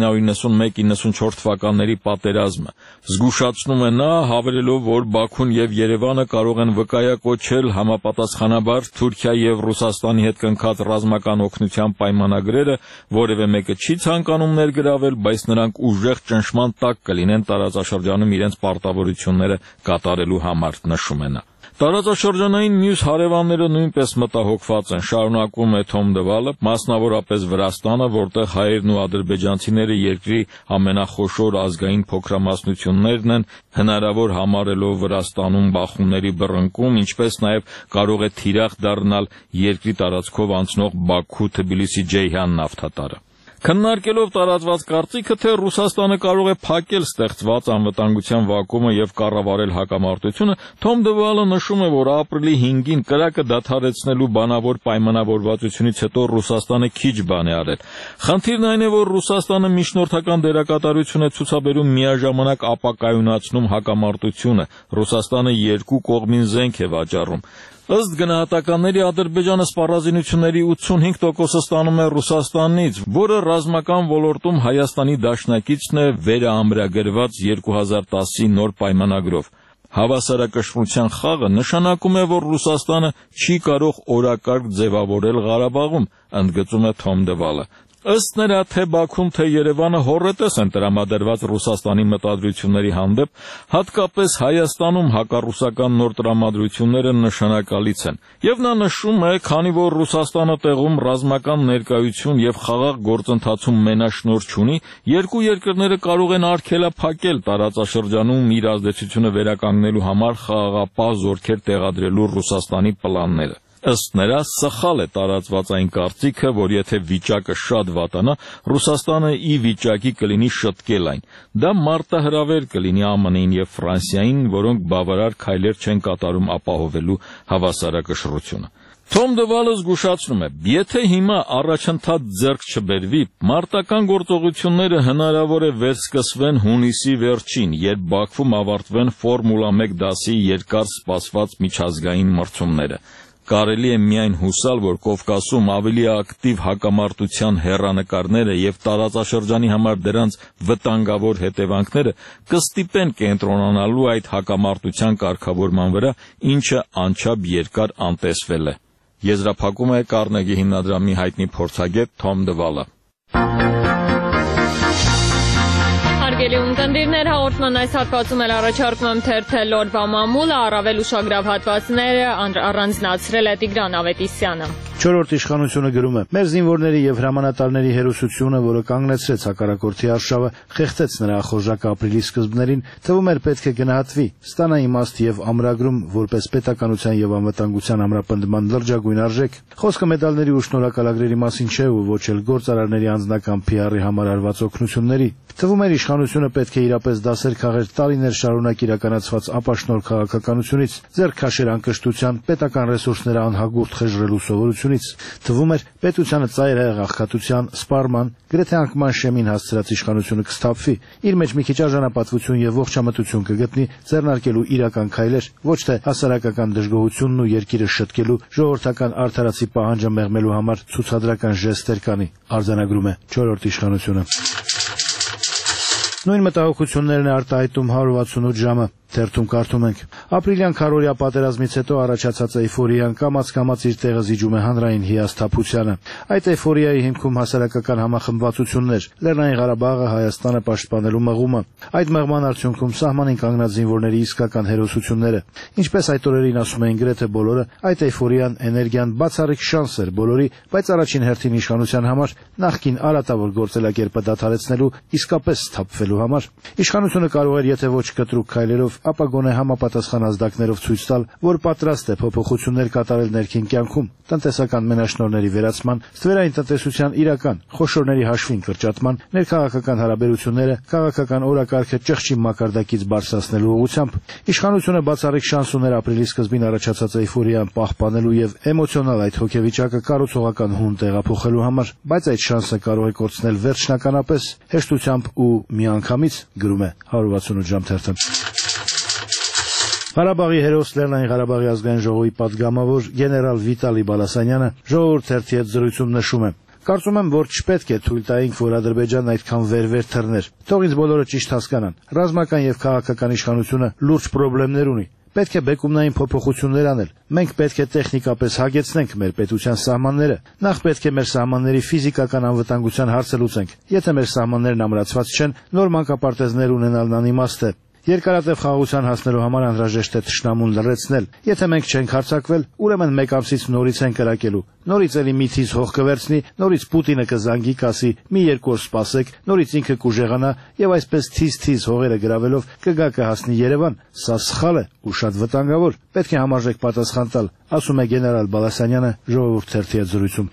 1991-94 թվականների պատերազմը։ Զգուշացնում է նա, հավելելով, որ Բաքուն եւ Երևանը կարող են վկայակոչել համապատասխանաբար Թուրքիա եւ Ռուսաստանի հետ կնքած ռազմական օգնության պայմանագրերը, որևէ մեկը չի ցանկանում ներգրավել, բայց նրանք ուժեղ ճնշման տակ կլինեն տարածաշրջանում իրենց պարտավորությունները կատարելու համար, նշում է նա։ Տարածաշրջանային մյուս հարևանները նույնպես մտահոգված են, շարունակում է Թոմ Դվալը, մասնավորապես Վրաստանը, որտեղ հայերն ու ադրբեջանցիները երկրի ամենախոշոր ազգային փոքրամասնություններն են, հնարավոր համարելով Վրաստանում բախումների բռնկում, ինչպես նաև կարող է թիրախ դառնալ երկրի տարածքով անցնող Բաքու-Թբիլիսի-Ջեյհան նավթատարը։ Քննարկելով տարածված կարծիքը, թե Ռուսաստանը կարող է փակել ստեղծված անվտանգության վակուումը եւ կառավարել հակամարտությունը, Թոմ Դվալը նշում է, որ ապրիլի 5-ին կրակը դադարեցնելու բանավոր պայմանավորվածությունից հետո Ռուսաստանը քիչ բան է արել։ Խնդիրն այն է, որ Ռուսաստանը միջնորդական դերակատարություն է ցուցաբերում միաժամանակ ապակայունացնում հակամարտությունը։ Ռուսաստանը երկու կողմին զենք է վաճառում։ Ըստ գնահատականների Ադրբեջանը սպառազինությունների 85%-ը ստանում է Ռուսաստանից, որը ռազմական ոլորտում Հայաստանի դաշնակիցն է վերաամրագրված 2010-ի նոր պայմանագրով։ Հավասարակշռության խաղը նշանակում է, որ Ռուսաստանը չի կարող օրակարգ ձևավորել Ղարաբաղում, ընդգծում է Թոմ Դվալը։ Ըստ նրա, թե Բաքուն, թե Երևանը հոռետես են տրամադրված Ռուսաստանի մտադրությունների հանդեպ, հատկապես Հայաստանում հակառուսական նոր տրամադրությունները նշանակալից են։ Եվ նա նշում է, քանի որ Ռուսաստանը տեղում ռազմական ներկայություն եւ խաղաղ գործընթացում մենաշնորհ չունի, երկու երկրները կարող են արգելափակել տարածաշրջանում իր ազդեցությունը վերականգնելու համար խաղաղապահ զորքեր տեղադրելու Ռուսաստանի պլանները։ Ըստ նրա, սխալ է տարածված այն կարծիքը, որ եթե վիճակը շատ վատանա, Ռուսաստանը ի վիճակի կլինի շտկել այն։ Դա մարտահրավեր կլինի ԱՄՆ-ին եւ Ֆրանսիային, որոնք բավարար քայլեր չեն կատարում ապահովելու հավասարակշռությունը։ Թոմ Դվալը զգուշացնում է, եթե հիմա առաջընթաց ձեռք չբերվի, մարտական գործողությունները հնարավոր է վերսկսվեն հունիսի վերջին, երբ Բաքվում ավարտվեն Ֆորմուլա 1 դասի երկար սպասված միջազգային մրցումները։ Կարելի է միայն հուսալ, որ Կովկասում ավելի ակտիվ հակամարտության հեռանկարները եւ տարածաշրջանի համար դրանց վտանգավոր հետևանքները կստիպեն կենտրոնանալու այդ հակամարտության կարգավորման վրա, ինչը անչափ երկար անտեսվել է։ Եզրափակում է Կարնեգի հիմնադրամի հայտնի փորձագետ Թոմ Դվալը։ Սիրելի ունկնդիրներ, հաղորդման այս հատվածում էլ առաջարկում եմ թերթել օրվա մամուլը, առավել ուշագրավ հատվածները առանձնացրել է Տիգրան Ավետիսյանը։ Չորրորդ իշխանությունը գրում է. մեր զինվորների եւ հրամանատարների հերոսությունը, որը կանգնեցրեց հակառակորդի արշավը, խեղդեց նրա ախորժակը ապրիլի սկզբներին, թվում էր պետք է գնահատվի, ստանա իմաստ եւ ամրագրում որպես պետականության եւ անվտանգության ամրապնդման լրջագույն արժեք։ Խոսքը մեդալների ու շնորհակալագրերի մասին չէ ու ոչ էլ գործարարների անձնական PR-ի համար արված օգնությունների։ Թվում էր իշխանությունը պետք է իրապես դասեր քաղեր տարիներ շարունակ իրականացված ապաշնոր քաղաքականությունից, ձեռք քաշեր անկշտության, պետական ռեսուրսները անհագուրդ խժռելու սովորությունից։ Թվում էր պետությանը ծայրահեղ աղքատության, սպառման, գրեթե անկման շեմին հասցրած իշխանությունը կսթափվի, իր մեջ մի քիչ արժանապատվություն եւ ողջամտություն կգտնի ձեռնարկելու իրական քայլեր, ոչ թե հասարակական դժգոհությունն ու երկիրը շտկելու, ժողովրդական արդարացի պահանջը մեղմելու համար ցուցադրական ժեստեր կանի, արձանագրում է չորրորդ իշխանությունը։ Նույն մտահոգություններն է արտահայտում 168 ժամը։ Թերթում կարդում ենք. ապրիլյան քարորյա պատերազմից հետո առաջացած էյֆորիան կամաց-կամաց իր տեղը զիջում է հանրային հիասթափությանը։ Այդ էյֆորիայի հիմքում հասարակական համախմբվածություններ, Լեռնային Ղարաբաղը, Հայաստանը պաշտպանելու մղումը, այդ մղման արդյունքում սահմանին կանգնած զինվորների իսկական հերոսությունները։ Ինչպես այդ օրերին ասում էին գրեթե բոլորը, այդ էյֆորիան, էներգիան բացառիկ շանս էր բոլորի, բայց առաջին հերթին իշխանության համար, նախկին արատավոր գործելակերպը դադարեցնելու, իսկապես սթափվելու համար։ Իշխանությունը կարող էր, եթե ոչ կտրուկ քայլերով, ապա գոնե համապատասխան ազդակներով ցույց տալ, որ պատրաստ է փոփոխություններ կատարել ներքին կյանքում, տնտեսական մենաշնորհների վերացման, ստվերային տնտեսության իրական, խոշորների հաշվին կրճատման, ներքաղաքական հարաբերությունները, քաղաքական օրակարգը ճղճի մակարդակից բարձրացնելու ուղղությամբ։ Իշխանությունը բացառիկ շանս ուներ ապրիլի սկզբին առաջացած էյֆորիան պահպանելու եւ էմոցիոնալ այդ հոգեվիճակը կառուցողական հուն տեղափոխելու համար, բայց այդ շանսը կարող է կորցնել վերջնականապես, հեշտությամբ ու միանգամից, գրում է 168 ժամ թերթը։ Ղարաբաղի հերոս Լեռնային Ղարաբաղի ազգային ժողովի պատգամավոր գեներալ Վիտալի Բալասանյանը ժողովուրդ թերթի հետ զրույցում նշում է. կարծում եմ, որ չպետք է թույլ տայինք, որ Ադրբեջանն այդքան վեր թռներ։ Թող ինձ բոլորը ճիշտ հասկանան։ Ռազմական եւ քաղաքական իշխանությունը լուրջ խնդիրներ ունի։ Պետք է բեկումնային փոփոխություններ անել։ Մենք պետք է տեխնիկապես հագեցնենք մեր պետության սահմանները։ Նախ պետք է մեր սահմանների ֆիզիկական անվտանգության հարցը լուծենք։ Եթե մեր սահմաններն ամրացված չեն, նոր մանկապարտեզներ ունենալն անիմաստ է։ Երկարատև խաղաղության հասնելու համար անհրաժեշտ է թշնամուն լռեցնել։ Եթե մենք չենք հարձակվել, ուրեմն մեկ ամսից նորից են կրակելու։ Նորից էլի մի թիզ հող կվերցնի, նորից Պուտինը կզանգի, կասի՝ մի երկու օր սպասեք, նորից ինքը կուժեղանա եւ այսպես թիզ հողերը գրավելով կգա կհասնի Երևան։ Սա սխալ է ու շատ վտանգավոր։ Պետք է համարժեք պատասխան տալ, ասում է գեներալ Բալասանյանը ժողովուրդ թերթի հետ զրույցում։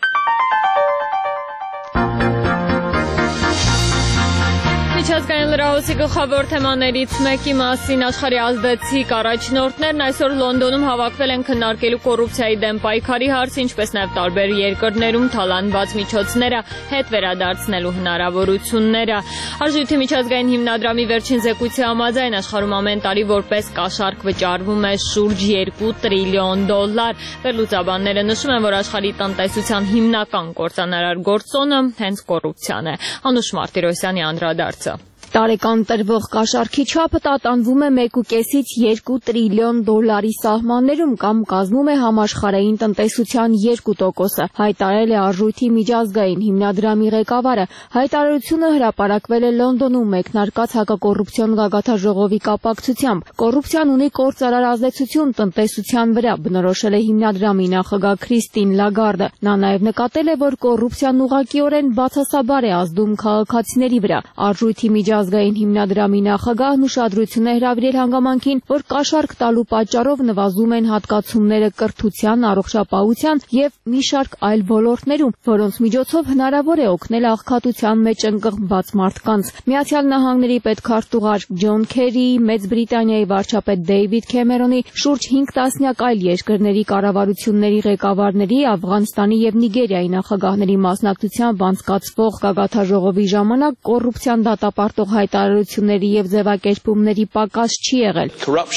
Միջազգային լրահոսի գլխավոր թեմաներից մեկի մասին աշխարհի ազդեցիկ առաջնորդներն այսօր Լոնդոնում հավաքվել են քննարկելու կոռուպցիայի դեմ պայքարի հարցը, ինչպես նաև տարբեր երկրներում թալանված միջոցները հետ վերադարձնելու հնարավորությունները։ Արժույթի միջազգային հիմնադրամի վերջին զեկույցի համաձայն աշխարհում ամեն տարի որպես կաշառք վճարվում է շուրջ 2 տրիլիոն $։ Վերլուծաբանները նշում են, որ աշխարհի տնտեսության հիմնական կործանարար գործոնը հենց կոռուպցիան է։ Անուշ Մարտիրոսյանի անդրադարձը։ Տարեկան տրվող կաշառքի չափը տատանվում է 1.5-ից 2 տրիլիոն $-ի սահմաններում կամ կազմում է համաշխարհային տնտեսության 2%-ը, հայտարարել է Արժույթի միջազգային հիմնադրամի ղեկավարը։ Հայտարարությունը հրապարակվել է Լոնդոնում մեկնարկած հակակոռուպցիոն գագաթնաժողովի կապակցությամբ։ Կոռուպցիան ունի կործարար ազդեցություն տնտեսության վրա, բնորոշել է հիմնադրամի նախագահ Քրիստին Լագարդը։ Նա նաև նկատել է, որ կոռուպցիան ուղղակիորեն բացասաբար է ազդում քաղաքացիների վրա։ Արժույթի միջազգային հիմնադրամի նախագահն ուշադրություն է հրավիրել հանգամանքին, որ կաշառք տալու պատճառով նվազում են հատկացումները կրթության, առողջապահության եւ մի շարք այլ ոլորտներում, որոնց միջոցով հնարավոր է օգնել աղքատության մեջ ընկղմված մարդկանց։ Միացյալ Նահանգների պետքարտուղար Ջոն Քերի, Մեծ Բրիտանիայի վարչապետ Դեյվիդ Քեմերոնի, շուրջ 5 տասնյակ այլ երկրների կառավարությունների ղեկավարների, Աֆղանստանի եւ Նիգերիայի նախագահների մասնակցությամբ անցկացվող գագաթնաժողովի ժամանակ կոռուպցիան դատապարտող հայտարարությունների եւ ձևակերպումների պակաս չի եղել։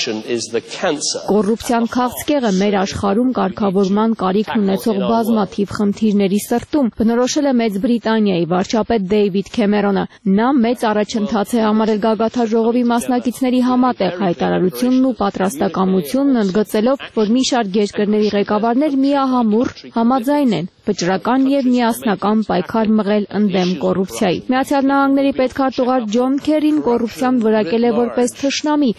Կոռուպցիան քաղցկեղ է մեր աշխարհում կարգավորման կարիքն ունեցող բազմաթիվ խնդիրների սրտում, բնորոշել է Մեծ Բրիտանիայի վարչապետ Դեյվիդ Քեմերոնը։ Նա մեծ առաջընթաց է համարել գագաթնաժողովի մասնակիցների համատեղ հայտարարությունն ու պատրաստակամությունն ընդգծելով, որ մի շարք երկրների ղեկավարներ միահամուռ համաձայն են վճռական եւ միասնական պայքար մղել ընդդեմ կոռուպցիայի։ Միացյալ Նահանգների պետքարտուղար Ջոն Քերին կոռուպցիան որակել է որպես թշնամի,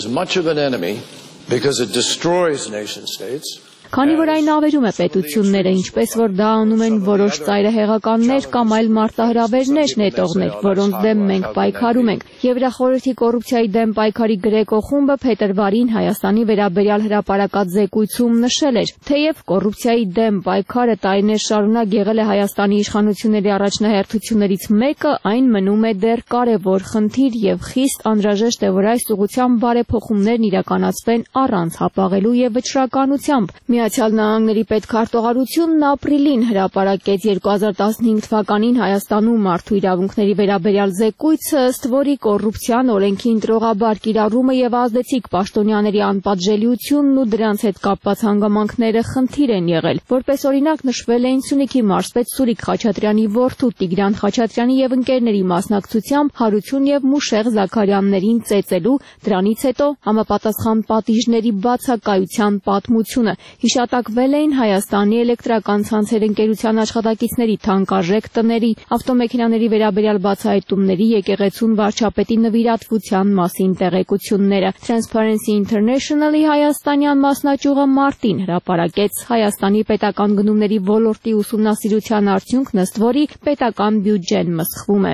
քանի որ այն ավերում է պետությունները, ինչպես որ դա անում են որոշ ծայրահեղականներ կամ այլ մարտահրավերներ նետողներ, որոնց դեմ մենք պայքարում ենք։ Եվրախորհրդի կոռուպցիայի դեմ պայքարի Գրեկո խումբը փետրվարին Հայաստանի վերաբերյալ հրապարակած զեկույցում նշել էր, թեև կոռուպցիայի դեմ պայքարը տարիներ շարունակ եղել է Հայաստանի իշխանությունների առաջնահերթություններից մեկը, այն մնում է դեռ կարևոր խնդիր եւ խիստ անհրաժեշտ է, որ այս ուղղությամբ բարեփոխումներն իրականացվեն առանց հապաղելու եւ վճռականությամբ։ Միացյալ Նահանգների պետքարտուղարությունն ապրիլին հրապարակեց 2015 թվականին Հայաստանում մարդու իրավունքների վերաբերյալ զեկույցը, ըստ որի կոռուպցիան, օրենքի ընտրողաբար կիրառումը եւ ազդեցիկ պաշտոնյաների անպատժելիությունն ու դրանց հետ կապված հանգամանքները խնդիր են եղել։ Որպես օրինակ նշվել էին Սյունիքի մարզպետ Սուրիկ Խաչատրյանի որդու Տիգրան Խաչատրյանի եւ ընկերների մասնակցությամբ Հարություն եւ Մուշեղ Զաքարյաններին ծեծելու, դրանից հետո համապատասխան պատիժների բացակայության պատմությունը։ Հիշատակվել էին Հայաստանի էլեկտրական ցանցեր ընկերության աշխատակիցների թանկարժեք տների, ավտոմեքենաների վերաբերյալ բացահայտումների, եկեղեցուն վարչապետի նվիրատվության մասին տեղեկությունները։ Transparency International-ի հայաստանյան մասնաճյուղը մարտին հրապարակեց Հայաստանի պետական գնումների ոլորտի ուսումնասիրության արդյունքն, ըստ որի պետական բյուջեն մսխվում է։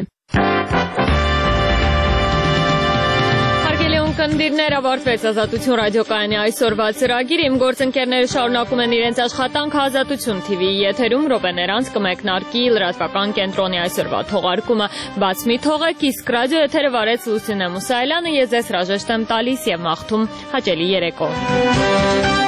Կնդիրներ ավարտվեց Ազատություն ռադիոկայանի այսօրվա ծրագիրը։ Իմ գործընկերները շարունակում են իրենց աշխատանքը Ազատություն TV-ի եթերում րոպեներ անց կմեկնարկի լրատվական կենտրոնի այսօրվա թողարկումը։ Բաց մի թողեք, իսկ ռադիո եթերը վարեց Լուսինե Մուսայելյանը, ես ձեզ հրաժեշտ եմ տալիս եւ մաղթում հաճելի երեկո։